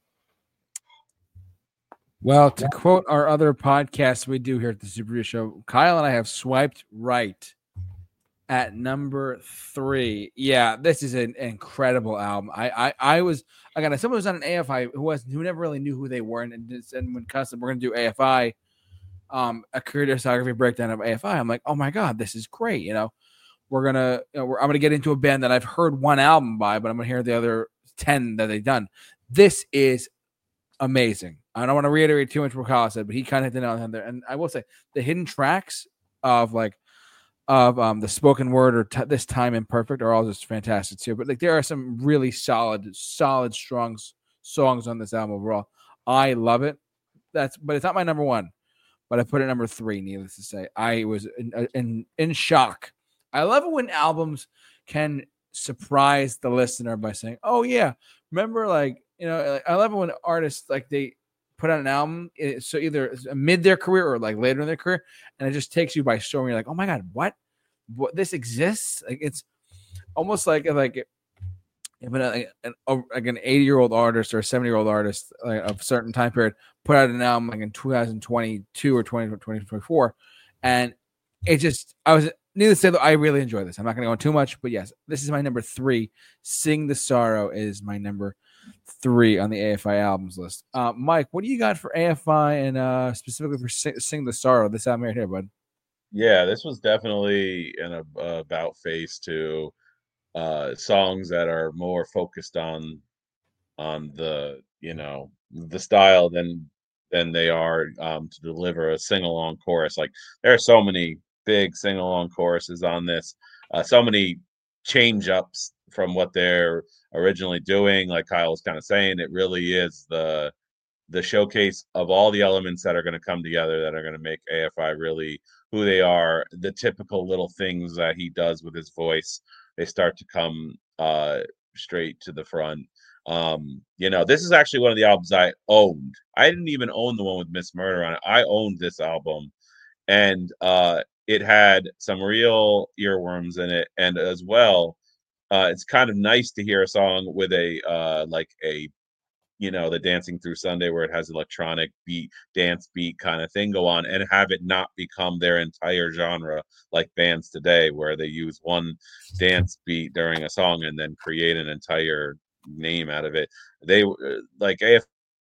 Well, to quote our other podcasts we do here at the Super Review Show, Kyle and I have swiped right at number three. Yeah, this is an incredible album. I I, I was again, someone was on an A F I who was who never really knew who they were, and, and when Custom we're gonna do A F I. Um, a career discography breakdown of A F I. I'm like, oh my god, this is great. You know, we're gonna, you know, we're, I'm gonna get into a band that I've heard one album by, but I'm gonna hear the other ten that they've done. This is amazing. I don't want to reiterate too much what Kyle said, but he kind of hit the nail on there. And I will say, the hidden tracks of like of um the spoken word or t- this time imperfect are all just fantastic too. But like, there are some really solid, solid, strong songs on this album overall. I love it. That's, but it's not my number one. But I put it number three, needless to say. I was in, in, in shock. I love it when albums can surprise the listener by saying, "Oh yeah, remember like you know like, I love it when artists like they put out an album it, so either mid their career or like later in their career, and it just takes you by storm. You're like, oh my god, what what this exists? Like it's almost like like if an, like, an, like an eighty year old artist or a seventy year old artist like, of a certain time period put out an album like in two thousand twenty-two or twenty twenty-four, and it just I was needless to say that I really enjoy this. I'm not going to go on too much, but yes, this is my number three. Sing the Sorrow is my number three on the A F I albums list. Uh, Mike, what do you got for A F I and uh, specifically for Sing, Sing the Sorrow? This album right here, bud. Yeah, this was definitely an uh, about face to uh, songs that are more focused on on the you know the style than than they are um, to deliver a sing along chorus. Like there are so many big sing along choruses on this, uh, so many change ups from what they're originally doing. Like Kyle was kind of saying, it really is the the showcase of all the elements that are going to come together that are going to make A F I really who they are. The typical little things that he does with his voice, they start to come uh, straight to the front. Um, you know, this is actually one of the albums I owned. I didn't even own the one with Miss Murder on it. I owned this album, and uh, it had some real earworms in it, and as well, uh, it's kind of nice to hear a song with a uh, like a you know, the Dancing Through Sunday where it has electronic beat, dance beat kind of thing go on and have it not become their entire genre like bands today where they use one dance beat during a song and then create an entire name out of it. They like A F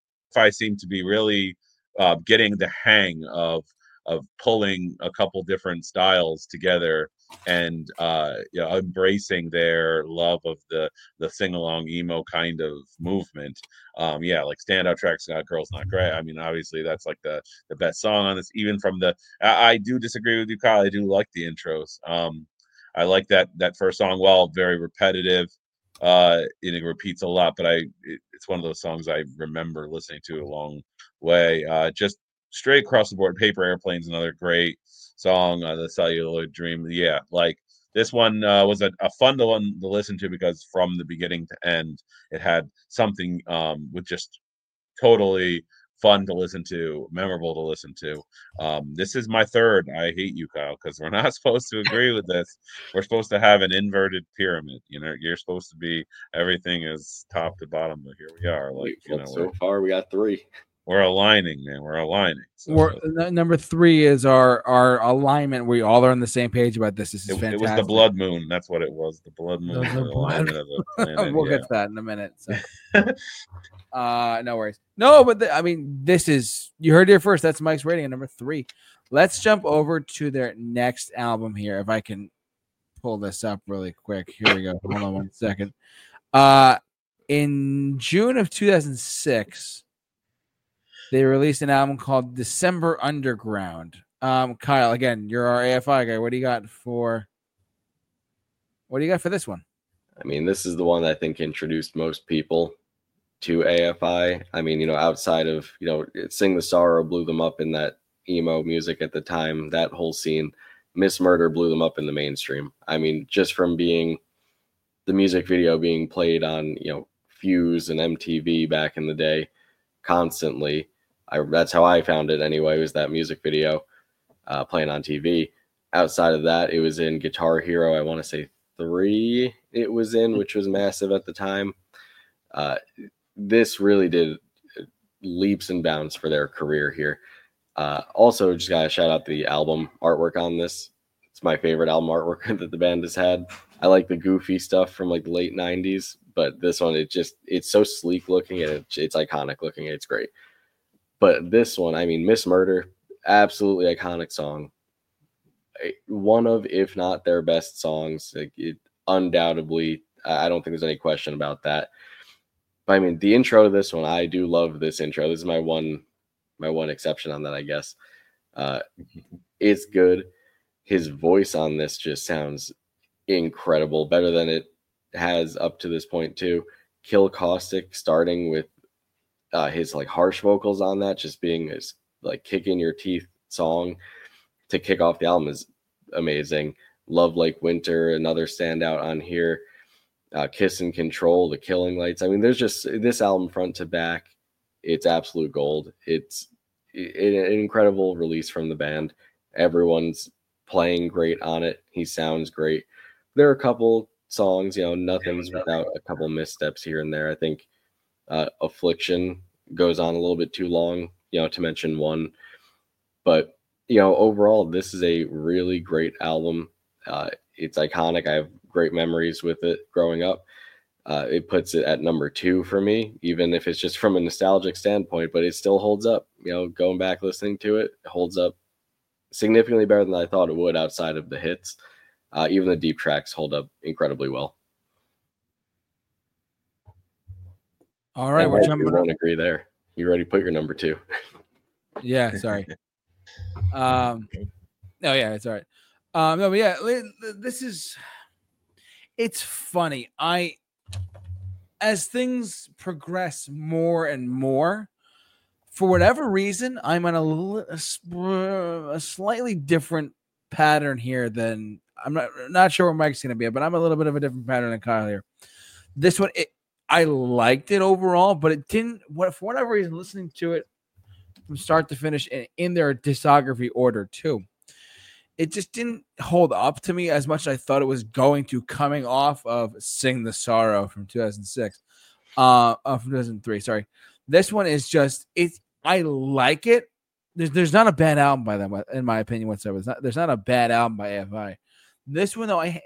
I seem to be really uh, getting the hang of of pulling a couple different styles together and uh you know embracing their love of the the sing-along emo kind of movement. Um yeah, like standout tracks got Girls Not Gray. I mean, obviously that's like the the best song on this, even from the I, I do disagree with you, Kyle. I do like the intros. um I like that that first song, while very repetitive, uh it repeats a lot, but I it, it's one of those songs I remember listening to a long way. Uh just straight across the board. Paper Airplane's another great song. Uh, the Celluloid Dream. Yeah, like this one uh, was a, a fun to, one to listen to because from the beginning to end, it had something um, with just totally fun to listen to, memorable to listen to. Um, this is my third. I hate you, Kyle, because we're not supposed to agree with this. We're supposed to have an inverted pyramid. You know, you're supposed to be everything is top to bottom, but here we are. Like, you know, so far we got three. We're aligning, man. We're aligning. So. We're, n- number three is our our alignment. We all are on the same page about this. This is it, fantastic. It was the blood moon. That's what it was. The blood moon. The, the alignment blood. of the planet. We'll yeah. get to that in a minute. So. uh, no worries. No, but the, I mean, this is you heard it here first. That's Mike's rating at number three. Let's jump over to their next album here. If I can pull this up really quick. Here we go. Hold on one second. Uh, in June of two thousand six. They released an album called December Underground. Um, Kyle, again, you're our A F I guy. What do you got for? What do you got for this one? I mean, this is the one that I think introduced most people to A F I. I mean, you know, outside of you know, Sing the Sorrow blew them up in that emo music at the time. That whole scene, Miss Murder blew them up in the mainstream. I mean, just from being the music video being played on you know Fuse and M T V back in the day, constantly. I, that's how I found it anyway, was that music video uh, playing on T V. Outside of that, it was in Guitar Hero, I want to say three it was in, which was massive at the time. Uh, this really did leaps and bounds for their career here. Uh, also, just got to shout out the album artwork on this. It's my favorite album artwork that the band has had. I like the goofy stuff from like the late nineties, but this one, it just, it's so sleek looking and it, it's iconic looking. It's great. But this one, I mean, Miss Murder, absolutely iconic song. One of, if not their best songs. Like it, undoubtedly, I don't think there's any question about that. But I mean, the intro to this one, I do love this intro. This is my one, my one exception on that, I guess. Uh, it's good. His voice on this just sounds incredible, better than it has up to this point too. Kill Caustic, starting with uh, his like harsh vocals on that, just being his like kick in your teeth song to kick off the album is amazing. Love Like Winter, another standout on here. uh, Kiss and Control, The Killing Lights. I mean, there's just this album front to back. It's absolute gold. It's it, an incredible release from the band. Everyone's playing great on it. He sounds great. There are a couple songs, you know, nothing's without a couple missteps here and there. I think uh, Affliction goes on a little bit too long, you know, to mention one. But, you know, overall, this is a really great album. Uh, it's iconic. I have great memories with it growing up. Uh, it puts it at number two for me, even if it's just from a nostalgic standpoint, but it still holds up. You know, going back listening to it, it holds up significantly better than I thought it would outside of the hits. Uh, even the deep tracks hold up incredibly well. All right, and we're I jumping. won't agree there. You already put your number two. Yeah, sorry. um, no, yeah, it's all right. Um, no, but yeah, this is. It's funny. I, as things progress more and more, for whatever reason, I'm on a, a slightly different pattern here than I'm not not sure where Mike's going to be, but I'm a little bit of a different pattern than Kyle here. This one, it, I liked it overall, but it didn't. What for whatever reason, listening to it from start to finish in, in their discography order too, it just didn't hold up to me as much as I thought it was going to. Coming off of "Sing the Sorrow" from two thousand six, uh, uh from two thousand three. Sorry, this one is just it. I like it. There's there's not a bad album by them, in my opinion whatsoever. There's not, there's not a bad album by A F I. This one though, I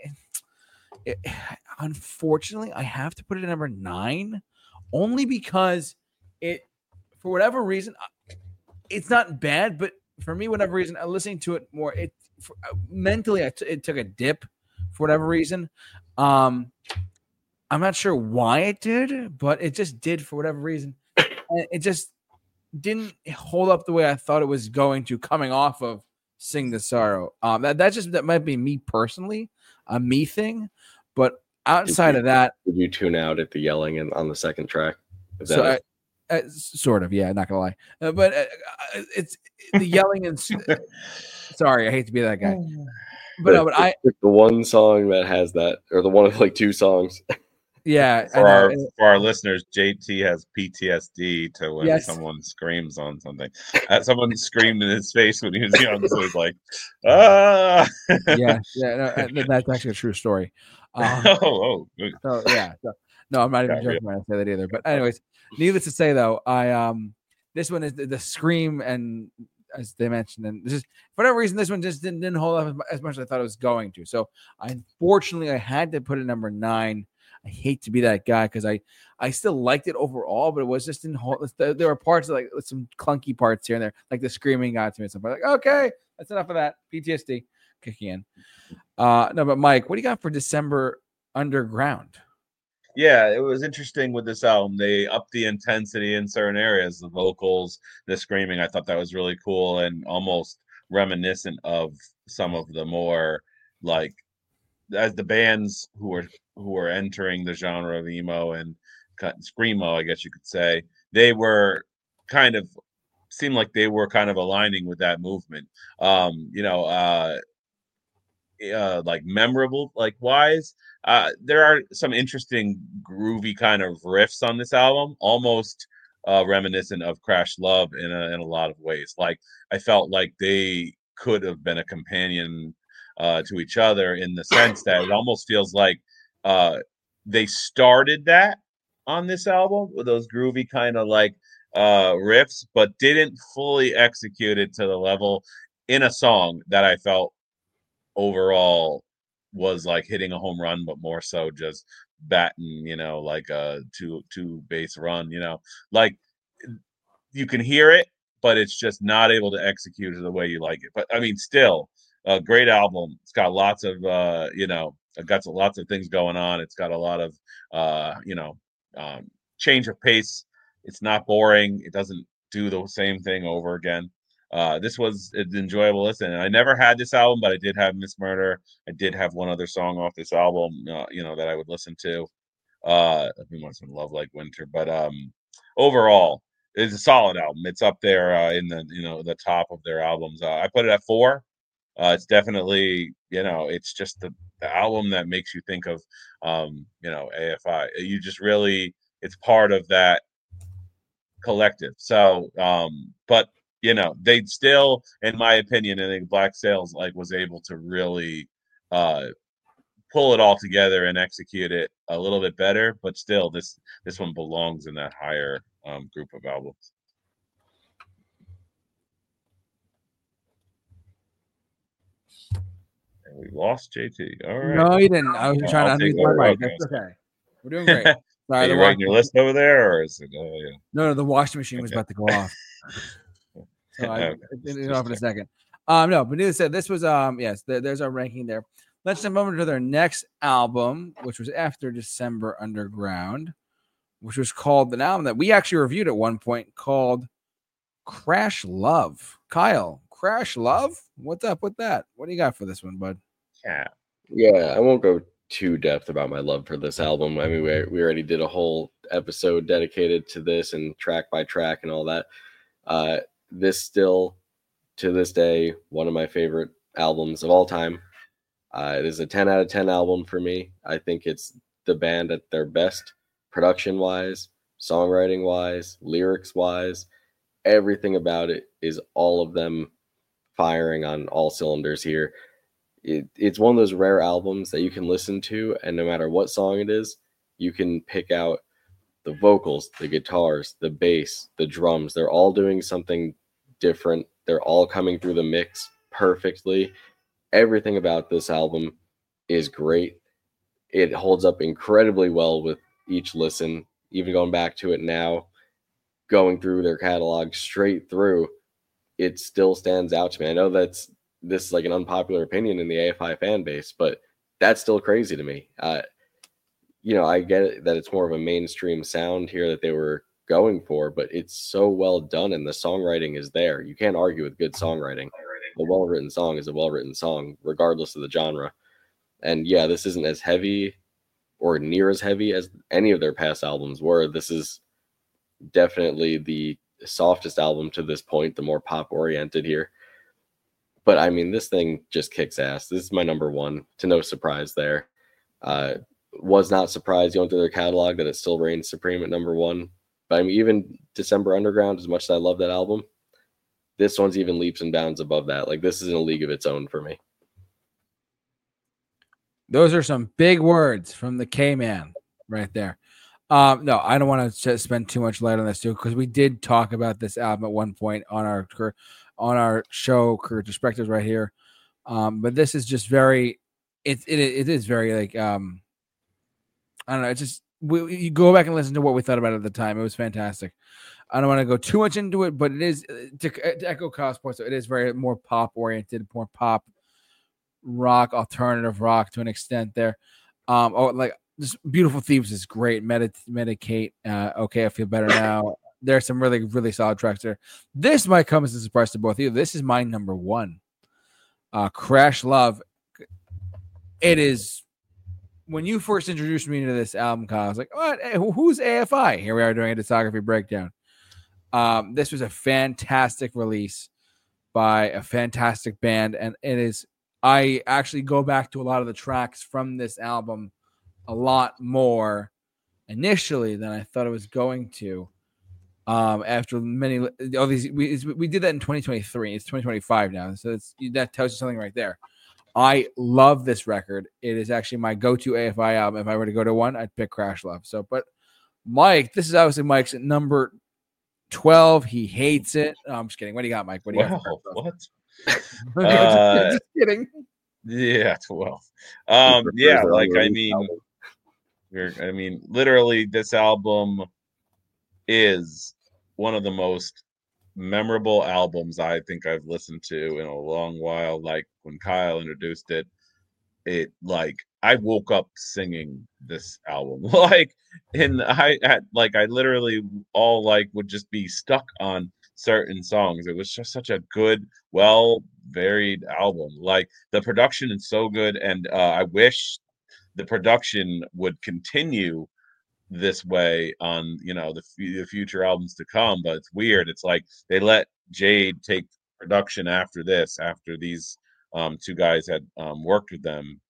it, unfortunately I have to put it at number nine, only because it, for whatever reason, it's not bad, but for me, whatever reason, I listening to it more, it for, mentally I t- it took a dip for whatever reason. Um, I'm not sure why it did, but it just did for whatever reason. And it just didn't hold up the way I thought it was going to, coming off of "Sing the Sorrow." Um, that that just that might be me personally, a me thing, but outside you, of that, did you tune out at the yelling in, on the second track? Is so that I, I, sort of, yeah, not gonna lie, uh, but uh, it's the yelling and sorry, I hate to be that guy, but, but no, but I the one song that has that, or the one of like two songs. Yeah, for our for our listeners, J T has P T S D to when yes. someone screams on something. Uh, someone screamed in his face when he was young, so he's like, ah. yeah, yeah, no, that's actually a true story. Um, oh, oh, so, yeah. So, no, I'm not even joking when I say that either. But anyways, needless to say, though, I um, this one is the, the scream, and as they mentioned, and this is for whatever reason, this one just didn't, didn't hold up as much as I thought it was going to. So, unfortunately, I had to put it number nine. I hate to be that guy because I, I still liked it overall, but it was just in there were parts of like some clunky parts here and there, like the screaming got to me. So I'm like, okay, that's enough of that. P T S D kicking in. Uh, no, but Mike, what do you got for December Underground? Yeah, it was interesting with this album. They upped the intensity in certain areas, the vocals, the screaming. I thought that was really cool and almost reminiscent of some of the more like as the bands who were who were entering the genre of emo and screamo, I guess you could say, they were kind of seemed like they were kind of aligning with that movement. Um, you know, uh, uh, like memorable, like wise. Uh, there are some interesting groovy kind of riffs on this album, almost uh, reminiscent of Crash Love in a, in a lot of ways. Like I felt like they could have been a companion Uh, to each other in the sense that it almost feels like uh, they started that on this album with those groovy kind of like uh, riffs, but didn't fully execute it to the level in a song that I felt overall was like hitting a home run, but more so just batting, you know, like a two two base run, you know, like you can hear it, but it's just not able to execute it the way you like it. But I mean, still. A great album. It's got lots of, uh, you know, it got lots of things going on. It's got a lot of, uh, you know, um, change of pace. It's not boring. It doesn't do the same thing over again. Uh, this was an enjoyable listen. And I never had this album, but I did have Miss Murder. I did have one other song off this album, uh, you know, that I would listen to. Uh, I think some Love Like Winter. But um, overall, it's a solid album. It's up there uh, in the, you know, the top of their albums. Uh, I put it at four. Uh, it's definitely, you know, it's just the the album that makes you think of, um, you know, A F I. You just really, it's part of that collective. So, um, but you know, they still, in my opinion, I think Black Sails like was able to really uh, pull it all together and execute it a little bit better. But still, this this one belongs in that higher um, group of albums. And we lost J T. All right. No, you didn't. I was I'll, trying I'll to take unmute my over. mic. Okay. That's okay. We're doing great. Sorry, Are the you wash- writing your list over there, or is it? Oh, yeah. No, no, the washing machine was Okay. about to go off. So I Okay. it, it off in a second. Um, no, but needless to say, this was um, yes, there, there's our ranking there. Let's jump over to their next album, which was after December Underground, which was called an album that we actually reviewed at one point called Crash Love. Kyle, Crash Love? What's up with that? What do you got for this one, bud? Yeah. Yeah, I won't go too depth about my love for this album. I mean, we we already did a whole episode dedicated to this and track by track and all that. Uh, this still, to this day, one of my favorite albums of all time. Uh, it is a ten out of ten album for me. I think it's the band at their best, production-wise, songwriting-wise, lyrics-wise. Everything about it is all of them firing on all cylinders here. It, it's one of those rare albums that you can listen to, and no matter what song it is, you can pick out the vocals, the guitars, the bass, the drums. They're all doing something different. They're all coming through the mix perfectly. Everything about this album is great. It holds up incredibly well with each listen. Even going back to it now, going through their catalog straight through, it still stands out to me. I know that's this is like an unpopular opinion in the A F I fan base, but that's still crazy to me. Uh, you know, I get it that it's more of a mainstream sound here that they were going for, but it's so well done and the songwriting is there. You can't argue with good songwriting. A well-written song is a well-written song, regardless of the genre. And yeah, this isn't as heavy or near as heavy as any of their past albums were. This is definitely the softest album to this point, the more pop-oriented here. But I mean, this thing just kicks ass. This is my number one, to no surprise there. Uh, was not surprised going through their catalog that it still reigns supreme at number one. But I mean, even December Underground, as much as I love that album, this one's even leaps and bounds above that. Like, this is in a league of its own for me. Those are some big words from the K-Man right there. Um, no, I don't want to spend too much light on this too, because we did talk about this album at one point on our on our show, Career Perspectives, right here. Um, but this is just very, it it it is very like um, I don't know. It's just we, you go back and listen to what we thought about it at the time. It was fantastic. I don't want to go too much into it, but it is to, to echo Kyle's point. So it is very more pop oriented, more pop rock, alternative rock to an extent there. Um, oh, like this Beautiful Thieves is great. Medit- medicate. Uh, okay, I feel better now. There's some really, really solid tracks there. This might come as a surprise to both of you. This is my number one. Uh, Crash Love. It is when you first introduced me to this album, Kyle, I was like, what? Hey, who's A F I? Here we are doing a discography breakdown. Um, this was a fantastic release by a fantastic band, and it is. I actually go back to a lot of the tracks from this album a lot more initially than I thought I was going to. Um, after many, all these, we we did that in twenty twenty-three. It's twenty twenty-five now, so it's that tells you something right there. I love this record. It is actually my go-to A F I album. If I were to go to one, I'd pick Crash Love. So, but Mike, this is obviously Mike's at number twelve. He hates it. No, I'm just kidding. What do you got, Mike? What do you Wow, got? what? uh, just kidding. Yeah, twelve. Um, yeah, like I mean, we're, I mean, literally, this album is one of the most memorable albums I think I've listened to in a long while. Like when Kyle introduced it, it like I woke up singing this album. Like, and I had like I literally all like would just be stuck on certain songs. It was just such a good, well varied album. Like the production is so good, and uh, I wish the production would continue this way on, you know, the, f- the future albums to come. But it's weird. It's like they let Jade take production after this, after these um, two guys had um, worked with them,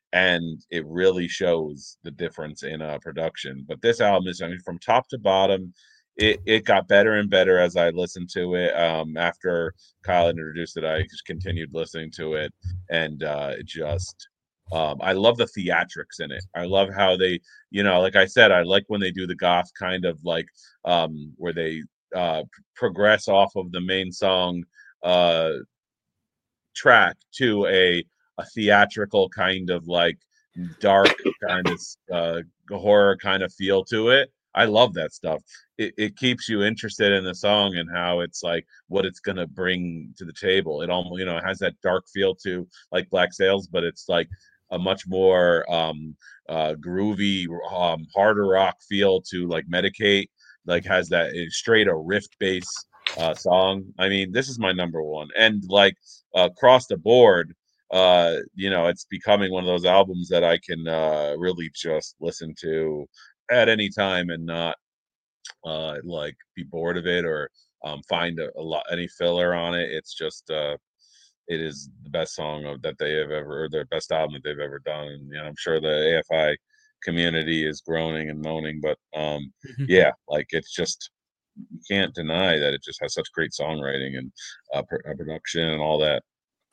and it really shows the difference in uh, production. But this album is, I mean, from top to bottom, it, it got better and better as I listened to it. Um, after Kyle introduced it, I just continued listening to it, and uh, it just, um, I love the theatrics in it. I love how they, you know, like I said, I like when they do the goth kind of like um, where they uh, progress off of the main song uh, track to a a theatrical kind of like dark kind of uh, horror kind of feel to it. I love that stuff. It, it keeps you interested in the song and how it's like what it's gonna bring to the table. It almost, you know, it has that dark feel to like Black Sails, but it's like a much more um, uh, groovy, um, harder rock feel to like Medicate. Like has that straight a riff bass uh, song. I mean, this is my number one, and like uh, across the board, uh, you know, it's becoming one of those albums that I can uh, really just listen to at any time and not uh, like be bored of it or um, find a, a lot any filler on it. It's just uh, it is the best song of, that they have ever, or their best album that they've ever done. And you know, I'm sure the A F I community is groaning and moaning, but um, yeah, like it's just you can't deny that it just has such great songwriting and uh, pr- production and all that.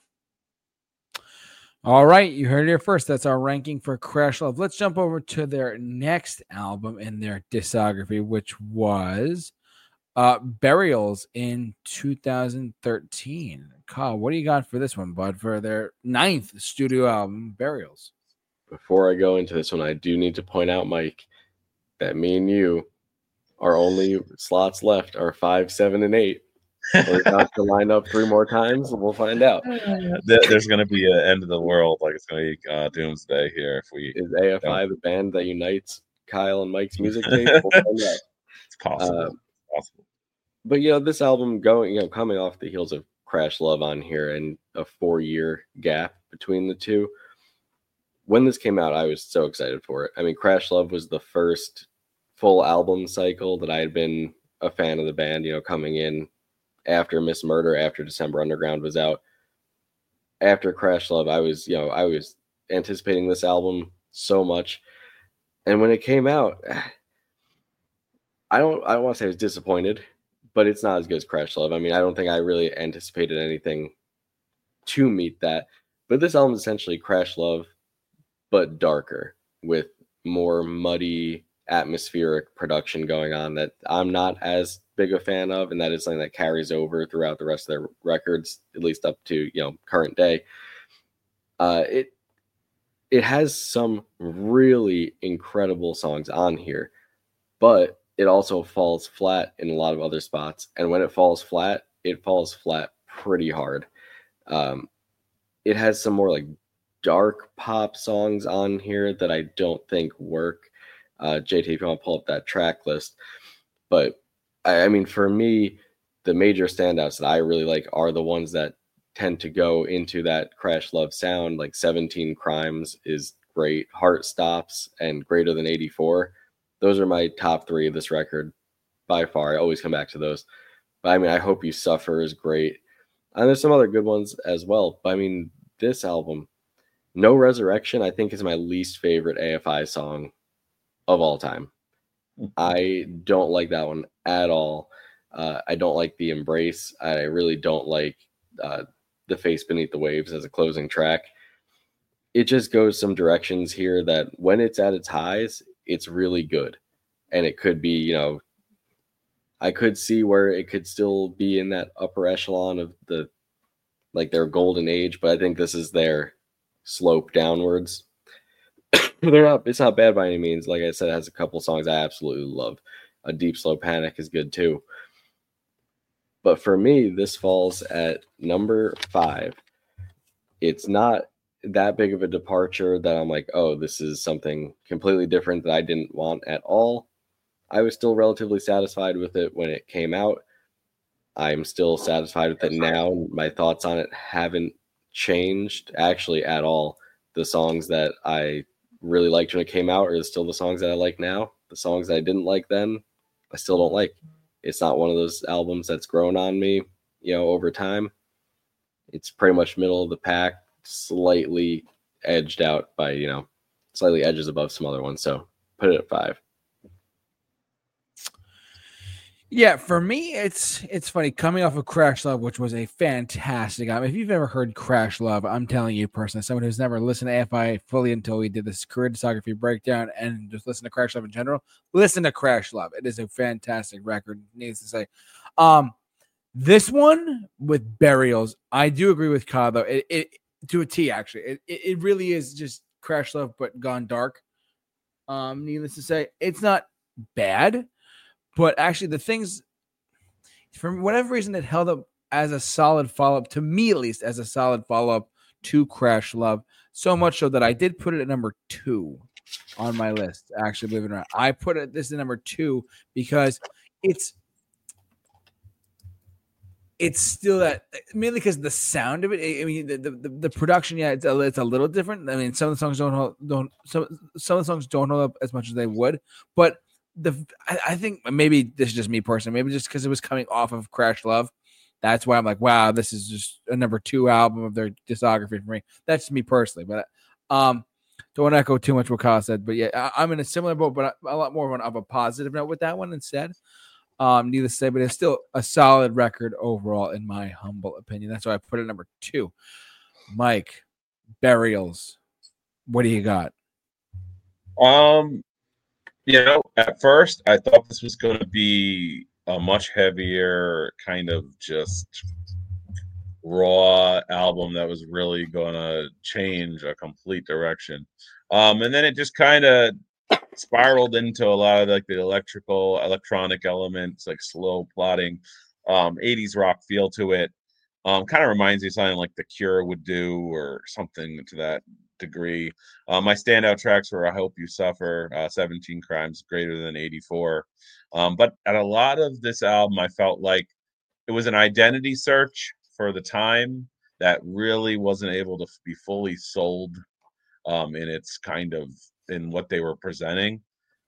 All right, you heard it here first. That's our ranking for Crash Love. Let's jump over to their next album in their discography, which was uh, Burials in two thousand thirteen. Kyle, what do you got for this one, bud, for their ninth studio album, Burials? Before I go into this one, I do need to point out, Mike, that me and you, our only slots left are five, seven, and eight. We're about to line up three more times, and we'll find out. There's going to be an end of the world, like it's going to be uh, doomsday here if we. Is A F I don't. the band that unites Kyle and Mike's music taste? We'll find out. It's possible. Uh, it's possible. But you know, this album going, you know, coming off the heels of Crash Love on here and a four-year gap between the two. When this came out, I was so excited for it. I mean, Crash Love was the first full album cycle that I had been a fan of the band, you know, coming in after Miss Murder, after December Underground was out. After Crash Love, I was, you know, I was anticipating this album so much. And when it came out, I don't I don't want to say I was disappointed, but it's not as good as Crash Love. I mean, I don't think I really anticipated anything to meet that. But this album is essentially Crash Love, but darker, with more muddy, atmospheric production going on that I'm not as big a fan of, and that is something that carries over throughout the rest of their records, at least up to, you know, current day. Uh, it it has some really incredible songs on here, but it also falls flat in a lot of other spots. And when it falls flat, it falls flat pretty hard. Um, it has some more like dark pop songs on here that I don't think work. Uh, J T, if you want to pull up that track list. But I, I mean, for me, the major standouts that I really like are the ones that tend to go into that Crash Love sound. Like seventeen Crimes is great, Heart Stops, and Greater Than eighty-four. Those are my top three of this record by far. I always come back to those. But I mean, I Hope You Suffer is great. And there's some other good ones as well. But I mean, this album, No Resurrection, I think is my least favorite A F I song of all time. I don't like that one at all. Uh, I don't like The Embrace. I really don't like uh, The Face Beneath the Waves as a closing track. It just goes some directions here that when it's at its highs, it's really good. And it could be, you know, I could see where it could still be in that upper echelon of the, like their golden age, but I think this is their slope downwards. They're not, it's not bad by any means. Like I said, it has a couple songs I absolutely love. A Deep Slow Panic is good too. But for me, this falls at number five. It's not that big of a departure that I'm like, oh, this is something completely different that I didn't want at all. I was still relatively satisfied with it when it came out. I'm still satisfied with it now. My thoughts on it haven't changed actually at all. The songs that I really liked when it came out are still the songs that I like now. The songs that I didn't like then, I still don't like. It's not one of those albums that's grown on me, you know, over time. It's pretty much middle of the pack, slightly edged out by, you know, slightly edges above some other ones. So put it at five. Yeah, for me, it's it's funny coming off of Crash Love, which was a fantastic album. If you've ever heard Crash Love, I'm telling you personally, someone who's never listened to A F I fully until we did this career discography breakdown and just listen to Crash Love in general, listen to Crash Love. It is a fantastic record, needless to say. Um, this one with Burials, I do agree with Kyle though. It, it to a T actually. It, it it really is just Crash Love but gone dark. Um, needless to say, it's not bad. But actually, the things, for whatever reason, it held up as a solid follow-up, to me at least, as a solid follow-up to Crash Love. So much so that I did put it at number two on my list, actually, believe it or not. I put it this at number two because it's it's still that, mainly because the sound of it. I mean, the the, the production, yeah, it's a, it's a little different. I mean, some of the songs don't hold, don't some some of the songs don't hold up as much as they would, but The I, I think maybe this is just me personally, maybe just because it was coming off of Crash Love. That's why I'm like, wow, this is just a number two album of their discography for me. That's me personally, but um, don't want to echo too much what Kyle said. But yeah, I, I'm in a similar boat, but a lot more of, an, of a positive note with that one instead. Um, needless to say, but it's still a solid record overall, in my humble opinion. That's why I put it number two. Mike, Burials, what do you got? Um. You know, at first I thought this was going to be a much heavier kind of just raw album that was really going to change a complete direction. Um, and then it just kind of spiraled into a lot of like the electrical, electronic elements, like slow plotting, um, eighties rock feel to it. Um, kind of reminds me of something like The Cure would do or something to that degree. Uh, my standout tracks were I Hope You Suffer, uh, seventeen Crimes Greater Than eighty-four. Um, but at a lot of this album, I felt like it was an identity search for the time that really wasn't able to be fully sold um, in its kind of, in what they were presenting.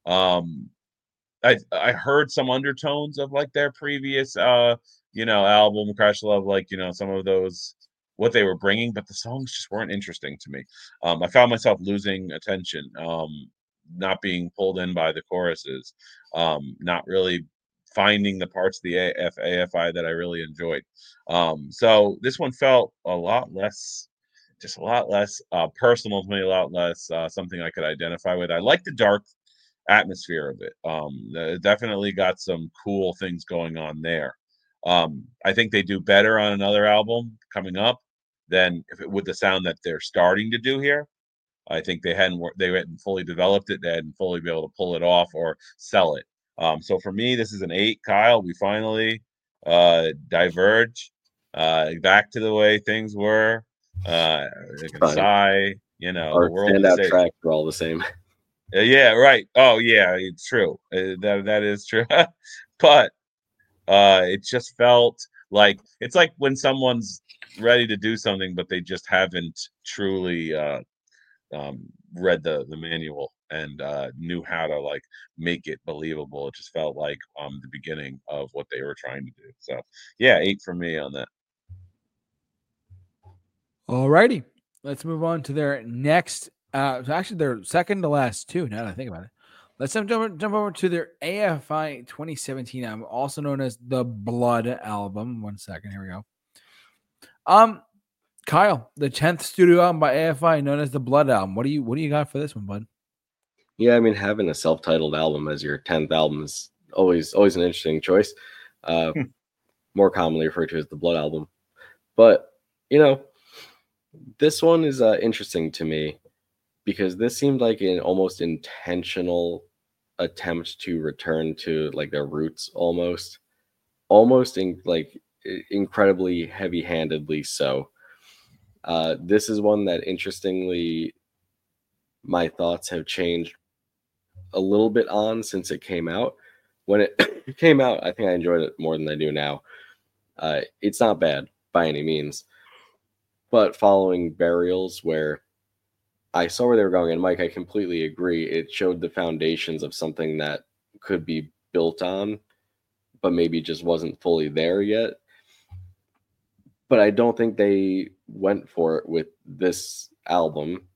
Um, I I heard some undertones of like their previous uh you know album Crash Love, like you know some of those what they were bringing, but the songs just weren't interesting to me. Um, I found myself losing attention, um, not being pulled in by the choruses, um, not really finding the parts of the A F A F I that I really enjoyed. Um, so this one felt a lot less, just a lot less uh, personal to me, a lot less uh, something I could identify with. I like the dark atmosphere of it. Um, it definitely got some cool things going on there. Um, I think they do better on another album coming up than if it with the sound that they're starting to do here. I think they hadn't they hadn't fully developed it. They hadn't fully been able to pull it off or sell it. Um, so for me, this is an eight. Kyle, we finally uh, diverge uh, back to the way things were. Uh, I can sigh. You know, Our the world standout is tracks are all the same. Uh, yeah, right. Oh, yeah, it's true. Uh, that that is true. But uh, it just felt like it's like when someone's ready to do something, but they just haven't truly uh, um, read the the manual and uh, knew how to like make it believable. It just felt like um the beginning of what they were trying to do. So yeah, eight for me on that. All righty, let's move on to their next. Uh, actually, their second to last two. Now that I think about it, let's jump over, jump over to their A F I twenty seventeen album, also known as the Blood album. One second, here we go. Um, Kyle, the tenth studio album by A F I, known as the Blood album. What do you what do you got for this one, bud? Yeah, I mean, having a self-titled album as your tenth album is always always an interesting choice. Uh, more commonly referred to as the Blood album, but you know, this one is uh, interesting to me because this seemed like an almost intentional attempt to return to like their roots, almost, almost in like incredibly heavy-handedly so. Uh, this is one that, interestingly, my thoughts have changed a little bit on since it came out. When it came out, I think I enjoyed it more than I do now. Uh, it's not bad by any means, but following Burials, where I saw where they were going, and Mike, I completely agree. It showed the foundations of something that could be built on, but maybe just wasn't fully there yet. But I don't think they went for it with this album.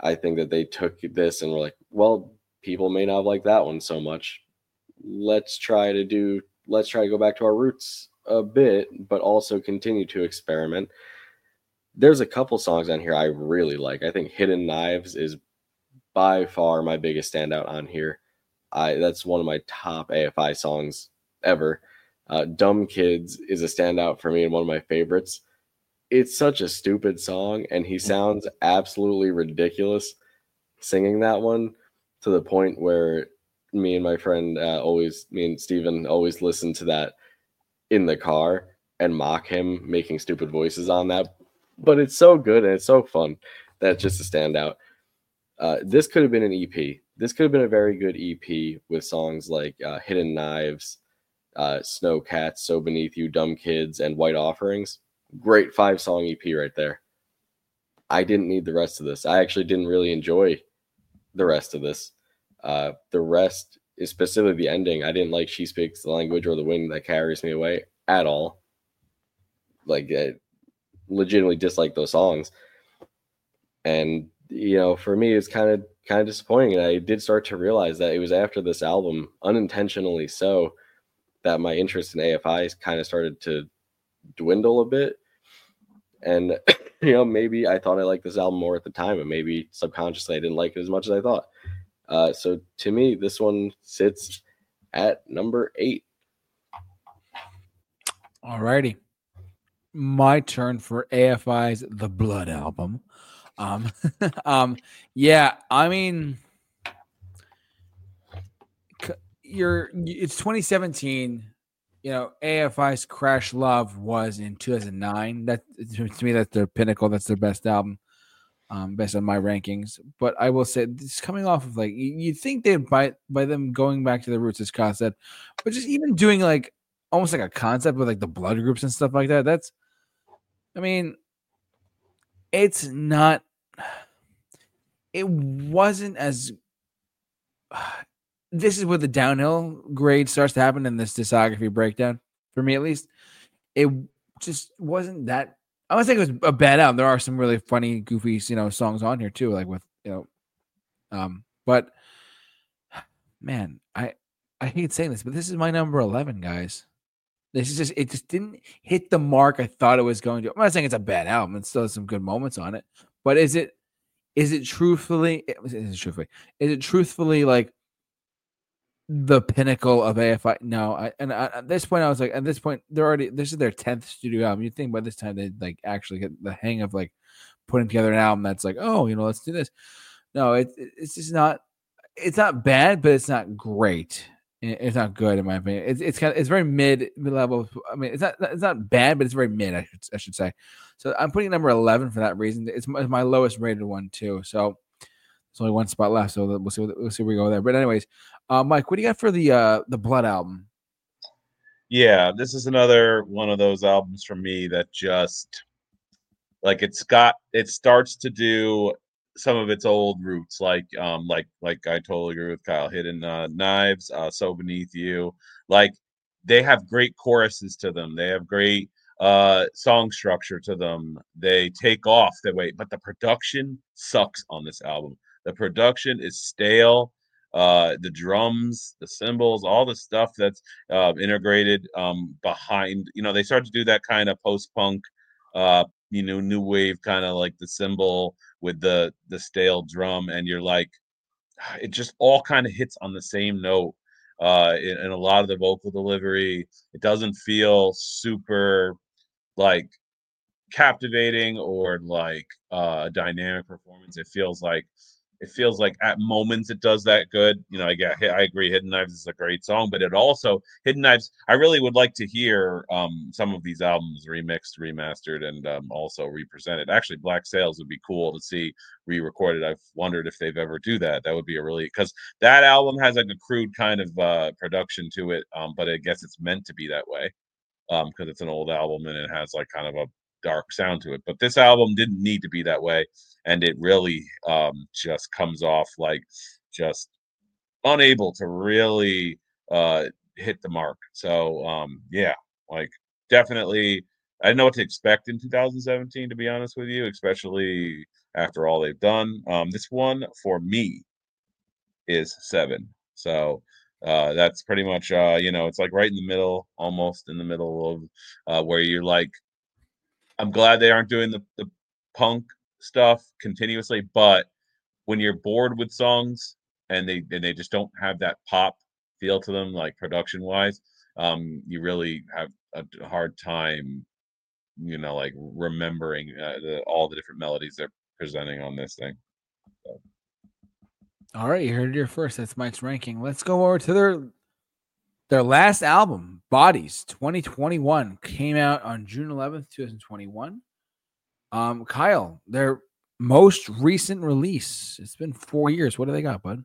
I think that they took this and were like, well, people may not like that one so much. Let's try to do, let's try to go back to our roots a bit, but also continue to experiment. There's a couple songs on here I really like. I think Hidden Knives is by far my biggest standout on here. I that's one of my top A F I songs ever. Uh, Dumb Kids is a standout for me and one of my favorites. It's such a stupid song, and he sounds absolutely ridiculous singing that one, to the point where me and my friend uh, always, me and Steven always listen to that in the car and mock him making stupid voices on that. But it's so good and it's so fun that it's just a standout. Uh, this could have been an E P. This could have been a very good E P with songs like uh, Hidden Knives, uh, Snow Cats, So Beneath You, Dumb Kids, and White Offerings. Great five-song E P right there. I didn't need the rest of this. I actually didn't really enjoy the rest of this. Uh, the rest is specifically the ending. I didn't like She Speaks the Language or The Wind That Carries Me Away at all. Like, I legitimately dislike those songs. And, you know, for me, it's kind of kind of disappointing. And I did start to realize that it was after this album, unintentionally so, that my interest in A F I kind of started to dwindle a bit. And, you know, maybe I thought I liked this album more at the time, and maybe subconsciously I didn't like it as much as I thought. Uh, so to me, this one sits at number eight. Alrighty. My turn for A F I's The Blood album. Um, um, yeah, I mean, you're, it's twenty seventeen. You know, A F I's Crash Love was in two thousand nine. That, to me, that's their pinnacle. That's their best album, um, based on my rankings. But I will say, it's coming off of, like, you'd think they'd, by, by them going back to the roots, as Kyle said, but just even doing, like, almost like a concept with, like, the blood groups and stuff like that. That's, I mean, it's not, it wasn't as, this is where the downhill grade starts to happen in this discography breakdown, for me at least. It just wasn't that, I don't think it was a bad album. There are some really funny, goofy, you know, songs on here too, like with, you know, um, but man, I, I hate saying this, but this is my number eleven, guys. This is just, it just didn't hit the mark I thought it was going to. I'm not saying it's a bad album. It still has some good moments on it. But is it, is it truthfully, is it truthfully, is it truthfully like the pinnacle of A F I? No. I, and I, at this point, I was like, at this point, they're already, this is their tenth studio album. You'd think by this time they'd like actually get the hang of like putting together an album that's like, oh, you know, let's do this. No, it, it's just not, it's not bad, but it's not great. It's not good in my opinion. It's it's kind of, it's very mid mid level. I mean, it's not it's not bad, but it's very mid. I should I should say. So I'm putting number eleven for that reason. It's my, my lowest rated one too. So there's only one spot left. So we'll see we'll see where we go there. But anyways, uh, Mike, what do you got for the uh, the Blood album? Yeah, this is another one of those albums from me that just like it's got it starts to do some of its old roots, like um like like I totally agree with Kyle. Hidden uh, Knives, uh, So Beneath You, like they have great choruses to them. They have great uh song structure to them. They take off the way, but the production sucks on this album. The production is stale. Uh, the drums, the cymbals, all the stuff that's uh, integrated um behind. You know, they start to do that kind of post-punk, uh, you know, new wave kind of like the cymbal with the the stale drum, and you're like, it just all kind of hits on the same note. Uh, in, in a lot of the vocal delivery, it doesn't feel super like captivating or like uh, a dynamic performance. It feels like it feels like at moments it does that good. You know, I get, I agree. Hidden Knives is a great song, but it also Hidden Knives. I really would like to hear um, some of these albums remixed, remastered, and um, also represented. Actually, Black Sails would be cool to see re-recorded. I've wondered if they've ever do that. That would be a really, because that album has like a crude kind of uh, production to it, um, but I guess it's meant to be that way because um, it's an old album and it has like kind of a dark sound to it. But this album didn't need to be that way, and it really um just comes off like just unable to really uh hit the mark. So um yeah, like definitely I didn't know what to expect in two thousand seventeen, to be honest with you, especially after all they've done. Um, this one for me is seven. So uh, that's pretty much uh, you know, it's like right in the middle, almost in the middle of uh, where you're like, I'm glad they aren't doing the, the punk stuff continuously, but when you're bored with songs and they and they just don't have that pop feel to them, like production wise, um, you really have a hard time, you know, like remembering uh, the, all the different melodies they're presenting on this thing. So. All right, you heard it here first. That's Mike's ranking. Let's go over to their their last album, Bodies, twenty twenty-one, came out on June eleventh, twenty twenty-one. Um, Kyle, their most recent release. It's been four years. What do they got, bud?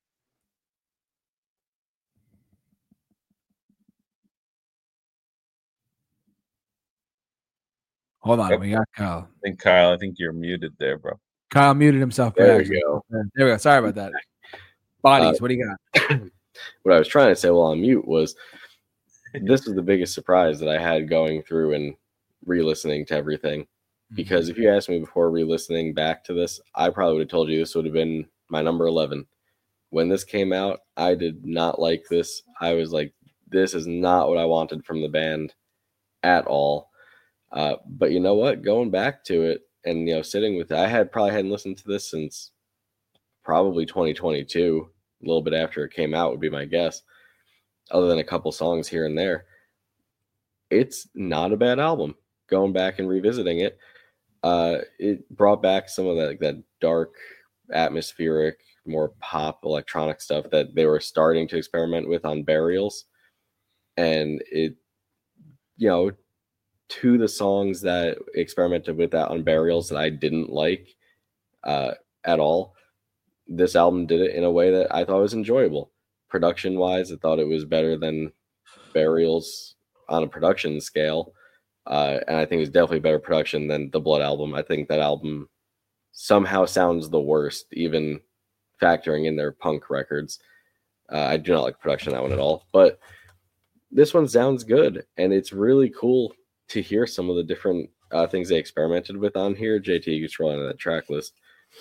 Hold on, Yep. we got Kyle. I think Kyle, I think you're muted there, bro. Kyle muted himself. There we accident. go. There we go. Sorry about that. Bodies, Uh, what do you got? What I was trying to say while on mute was this was the biggest surprise that I had going through and re-listening to everything. Because if you asked me before re-listening back to this, I probably would have told you this would have been my number eleven. When this came out, I did not like this. I was like, this is not what I wanted from the band at all. Uh, but you know what? Going back to it and, you know, sitting with it, I had probably hadn't listened to this since probably twenty twenty-two, a little bit after it came out would be my guess, other than a couple songs here and there. It's not a bad album. Going back and revisiting it, uh, it brought back some of that, like, that dark, atmospheric, more pop electronic stuff that they were starting to experiment with on Burials. And it, you know, to the songs that experimented with that on Burials that I didn't like uh, at all, this album did it in a way that I thought was enjoyable. Production wise, I thought it was better than Burials on a production scale. Uh, and I think it's definitely better production than the Blood album. I think that album somehow sounds the worst, even factoring in their punk records. Uh, I do not like production on that one at all. But this one sounds good, and it's really cool to hear some of the different uh, things they experimented with on here. J T, you can scroll into that track list.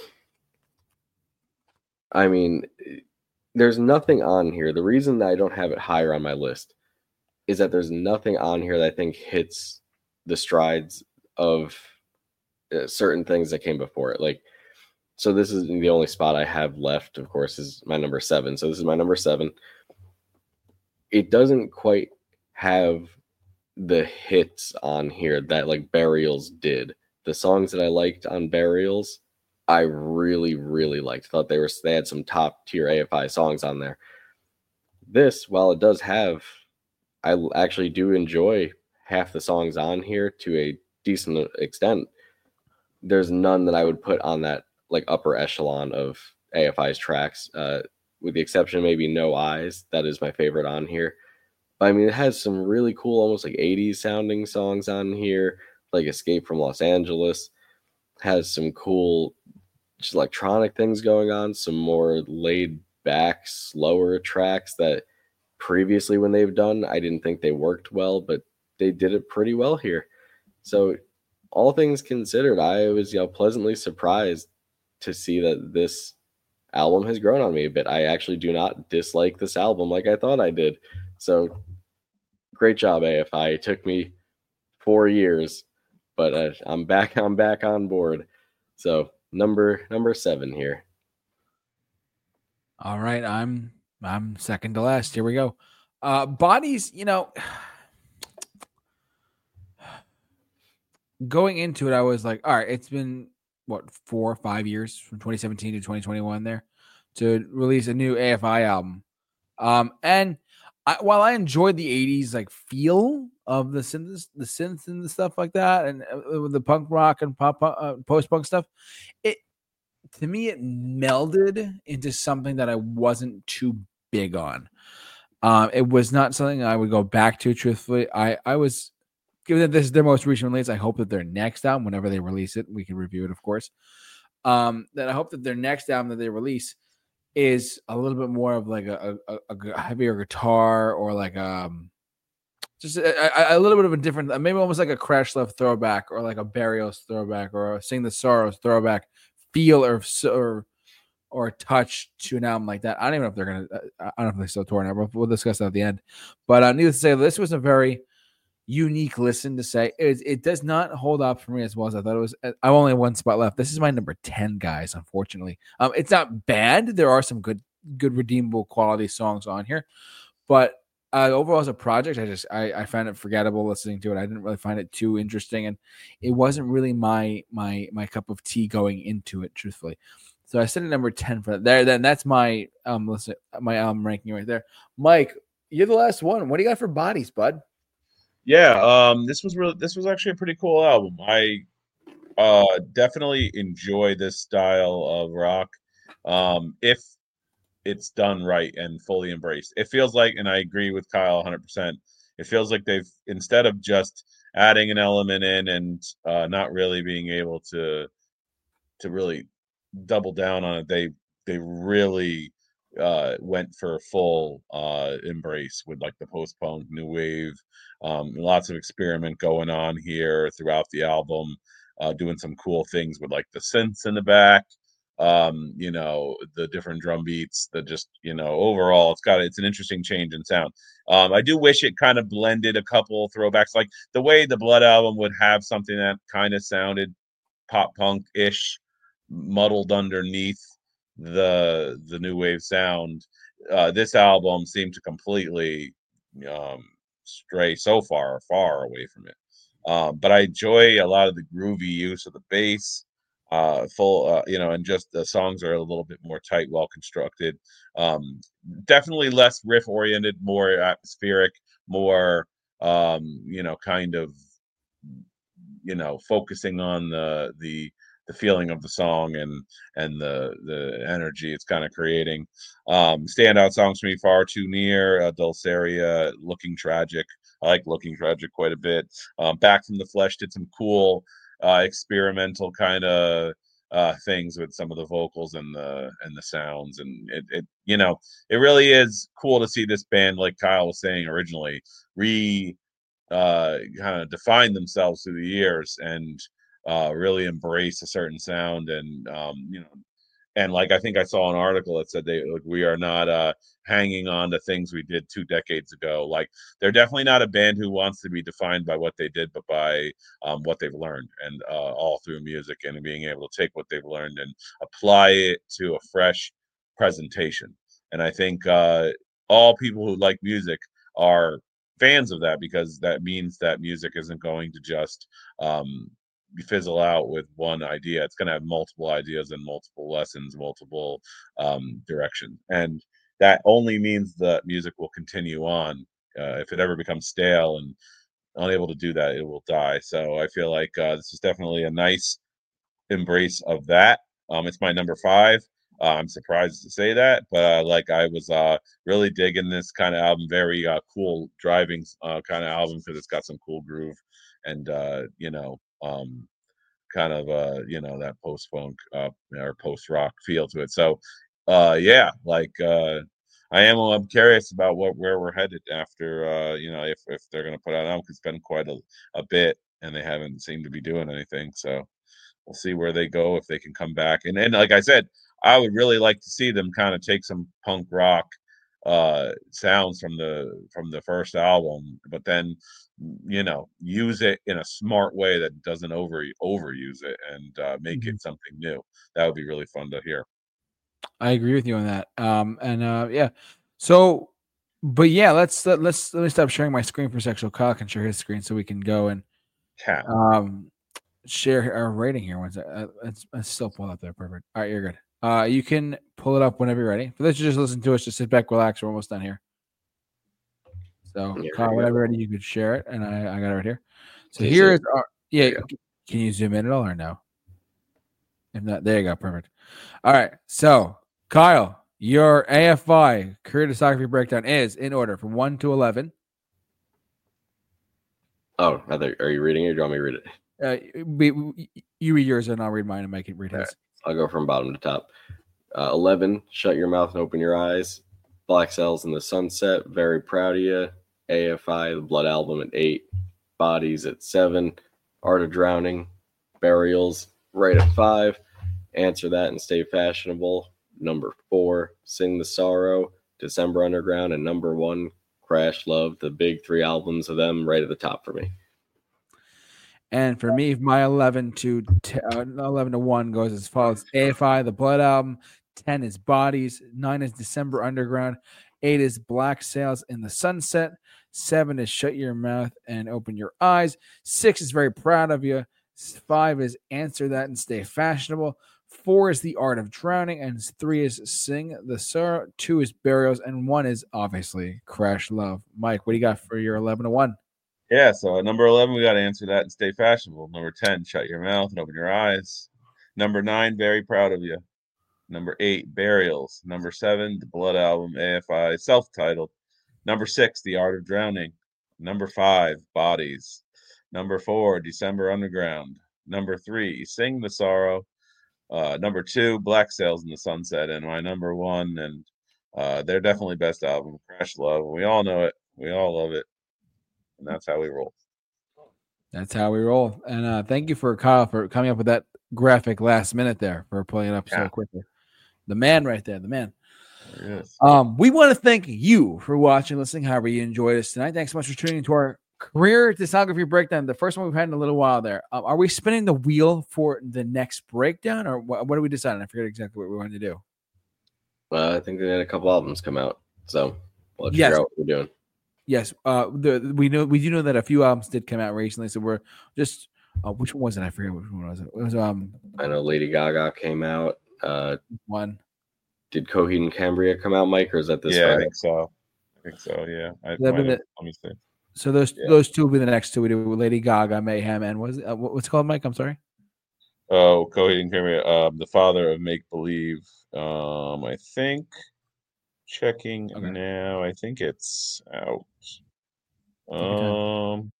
I mean, there's nothing on here. The reason that I don't have it higher on my list is that there's nothing on here that I think hits the strides of uh, certain things that came before it. Like, so this is the only spot I have left, of course, is my number seven. So this is my number seven. It doesn't quite have the hits on here that like Burials did. The songs that I liked on Burials, I really, really liked. Thought they were they had some top tier A F I songs on there. This, while it does have, I actually do enjoy half the songs on here to a decent extent. There's none that I would put on that like upper echelon of A F I's tracks, uh, with the exception of maybe No Eyes. That is my favorite on here. I mean, it has some really cool, almost like eighties sounding songs on here, like Escape from Los Angeles. Has some cool just electronic things going on, some more laid back, slower tracks that previously when they've done, I didn't think they worked well, but they did it pretty well here. So all things considered, I was, you know, pleasantly surprised to see that this album has grown on me a bit. I actually do not dislike this album like I thought I did. So great job, A F I. It took me four years, but uh, I'm back. I'm back on board. So number number seven here. All right, I'm I'm second to last. Here we go. Uh, Bodies, you know, going into it, I was like, all right, it's been what four or five years from twenty seventeen to twenty twenty-one there to release a new A F I album. Um, and I, while I enjoyed the eighties like feel of the synths, the synths and the stuff like that, and uh, the punk rock and pop uh, post punk stuff, it to me it melded into something that I wasn't too big on. Um, it was not something I would go back to. Truthfully, I I was given that this is their most recent release. I hope that their next album, whenever they release it, we can review it, of course. Um, that I hope that their next album that they release is a little bit more of like a, a, a heavier guitar or like um Just a, a, a little bit of a different, maybe almost like a Crash Left throwback, or like a Barrios throwback, or a Sing the Sorrows throwback feel, or or or touch to an album like that. I don't even know if they're gonna. I don't know if they're still touring. We'll, we'll discuss that at the end. But uh, needless to say, this was a very unique listen to say. It, it does not hold up for me as well as I thought it was. I only have one spot left. This is my number ten, guys. Unfortunately, um, it's not bad. There are some good, good redeemable quality songs on here, but. Uh, overall, as a project, I just I, I found it forgettable listening to it. I didn't really find it too interesting, and it wasn't really my my my cup of tea going into it, truthfully. So I set at number ten for that. There, then that's my um listen my album ranking right there. Mike, you're the last one. What do you got for Bodies, bud? Yeah, um, this was really this was actually a pretty cool album. I uh definitely enjoy this style of rock. Um, if it's done right and fully embraced. It feels like, and I agree with Kyle one hundred percent, it feels like they've, instead of just adding an element in and uh, not really being able to to really double down on it, they they really uh, went for a full uh, embrace with like the post-punk, new wave, um, lots of experiment going on here throughout the album, uh, doing some cool things with like the synths in the back. Um, you know, the different drum beats, the just, you know, overall it's got, it's an interesting change in sound. Um, I do wish it kind of blended a couple throwbacks, like the way the Blood album would have something that kind of sounded pop punk-ish, muddled underneath the the new wave sound. Uh, this album seemed to completely um, stray so far, far away from it. Um, but I enjoy a lot of the groovy use of the bass. Uh, full, uh, you know, and just the songs are a little bit more tight, well constructed. Um, definitely less riff oriented, more atmospheric, more, um, you know, kind of, you know, focusing on the the the feeling of the song and and the the energy it's kind of creating. Um, standout songs for me: Far Too Near, uh, Dulceria, Looking Tragic. I like Looking Tragic quite a bit. Um, Back from the Flesh did some cool uh, experimental kind of uh, things with some of the vocals and the and the sounds, and it, it you know it really is cool to see this band, like Kyle was saying originally, re uh, kind of define themselves through the years and uh, really embrace a certain sound. And um, you know, and like I think I saw an article that said they like, we are not uh, hanging on to things we did two decades ago. Like they're definitely not a band who wants to be defined by what they did, but by um, what they've learned, and uh, all through music, and being able to take what they've learned and apply it to a fresh presentation. And I think uh, all people who like music are fans of that, because that means that music isn't going to just um, fizzle out with one idea. It's going to have multiple ideas and multiple lessons, multiple um, directions, and that only means that music will continue on. Uh, if it ever becomes stale and unable to do that, it will die. So I feel like uh, this is definitely a nice embrace of that. Um, it's my number five. Uh, I'm surprised to say that, but uh, like I was uh, really digging this kind of album. Very uh, cool driving uh, kind of album, because it's got some cool groove and uh, you know, um, kind of uh, you know, that post punk uh, or post rock feel to it. So uh, yeah, like uh, I am. I'm curious about what where we're headed after. Uh, you know, if if they're gonna put out an album, 'cause it's been quite a, a bit, and they haven't seemed to be doing anything. So we'll see where they go, if they can come back. And then, like I said, I would really like to see them kind of take some punk rock uh, sounds from the from the first album, but then, you know, use it in a smart way that doesn't over overuse it, and uh, make mm-hmm. it something new. That would be really fun to hear. I agree with you on that. Um, and uh, yeah, so, but yeah, let's let, let's let me stop sharing my screen for Sexual Cock and share his screen so we can go and yeah. um share our rating here. Once it's, it's still pulled up there, perfect. All right, you're good. Uh, you can pull it up whenever you're ready. For those who just listen to us, just sit back, relax. We're almost done here. So, yeah, Kyle, whenever you're ready, you could share it, and I, I got it right here. So can here is our, yeah. You can you zoom in at all or no? If not, there you go, perfect. All right, so Kyle, your A F I career discography breakdown is in order from one to eleven. Oh, are you reading it or do you want me to read it? Uh, we, we, you read yours and I'll read mine and make it read his. Right. I'll go from bottom to top. Uh, eleven, Shut Your Mouth and Open Your Eyes. Black Cells in the Sunset, Very Proud of You. A F I, the Blood Album at eight, Bodies at seven, Art of Drowning, Burials right at five, Answer That and Stay Fashionable, number four, Sing the Sorrow, December Underground, and number one, Crash Love. The big three albums of them right at the top for me. And for me, my eleven to t- uh, eleven to one goes as follows: A F I, the Blood Album. ten is Bodies. nine is December Underground. eight is Black Sails in the Sunset. seven is Shut Your Mouth and Open Your Eyes. six is Very Proud of You. five is Answer That and Stay Fashionable. four is The Art of Drowning. And three is Sing the Sorrow. two is Burials. And one is obviously Crash Love. Mike, what do you got for your eleven to one? Yeah, so at number eleven, we got to Answer That and Stay Fashionable. Number ten, Shut Your Mouth and Open Your Eyes. Number nine, Very Proud of You. Number eight, Burials. Number seven, The Blood Album, A F I, self-titled. Number six, The Art of Drowning. Number five, Bodies. Number four, December Underground. Number three, Sing the Sorrow. Uh, number two, Black Sails in the Sunset. And my number one, and uh, they're definitely best album, Crash Love. We all know it. We all love it. And that's how we roll. That's how we roll. And uh, thank you for Kyle for coming up with that graphic last minute there for pulling it up Yeah. so quickly. The man right there, the man. There it is. Um, we want to thank you for watching, listening, however you enjoyed us tonight. Thanks so much for tuning into our career discography breakdown, the first one we've had in a little while there. Um, are we spinning the wheel for the next breakdown, or what, what are we deciding? I forget exactly what we wanted to do. Uh, I think they had a couple albums come out, so we'll Yes. figure out what we're doing. Yes, uh, the we know we do know that a few albums did come out recently, so we're just uh, which one was it? I forget which one was it. It was um I know Lady Gaga came out. Uh, one. did Coheed and Cambria come out, Mike, or is that this yeah, I Friday? think so. I think so, yeah. I, That'd be might have- the- let me see. So those Yeah. those two will be the next two we do: Lady Gaga, Mayhem, and was uh, what- what's it called, Mike? I'm sorry. Oh, Coheed and Cambria, um, the father of make believe. Um, I think checking Okay. now. I think it's out. Take your time. Um,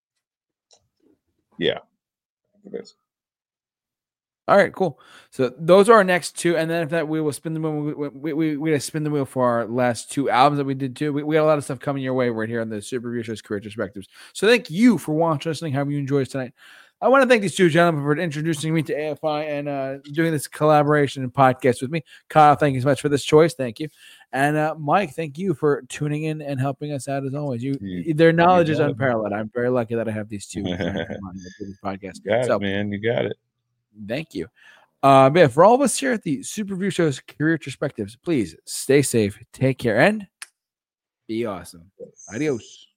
yeah, I think it is. All right, cool. So those are our next two, and then if that we will spin the wheel. We we we, we gotta spin the wheel for our last two albums that we did too. We, we got a lot of stuff coming your way right here on the Super Review Show's Career Perspectives. So thank you for watching, listening, however you enjoyed us tonight. I want to thank these two gentlemen for introducing me to A F I and uh, doing this collaboration and podcast with me. Kyle, thank you so much for this choice. Thank you. And uh, Mike, thank you for tuning in and helping us out as always. You, You- their knowledge is got it. unparalleled. I'm very lucky that I have these two on this podcast. You got So, it, man. You got it. thank you. Uh, but yeah, for all of us here at the Super Review Show's Career Perspectives, please stay safe, take care, and be awesome. Adios.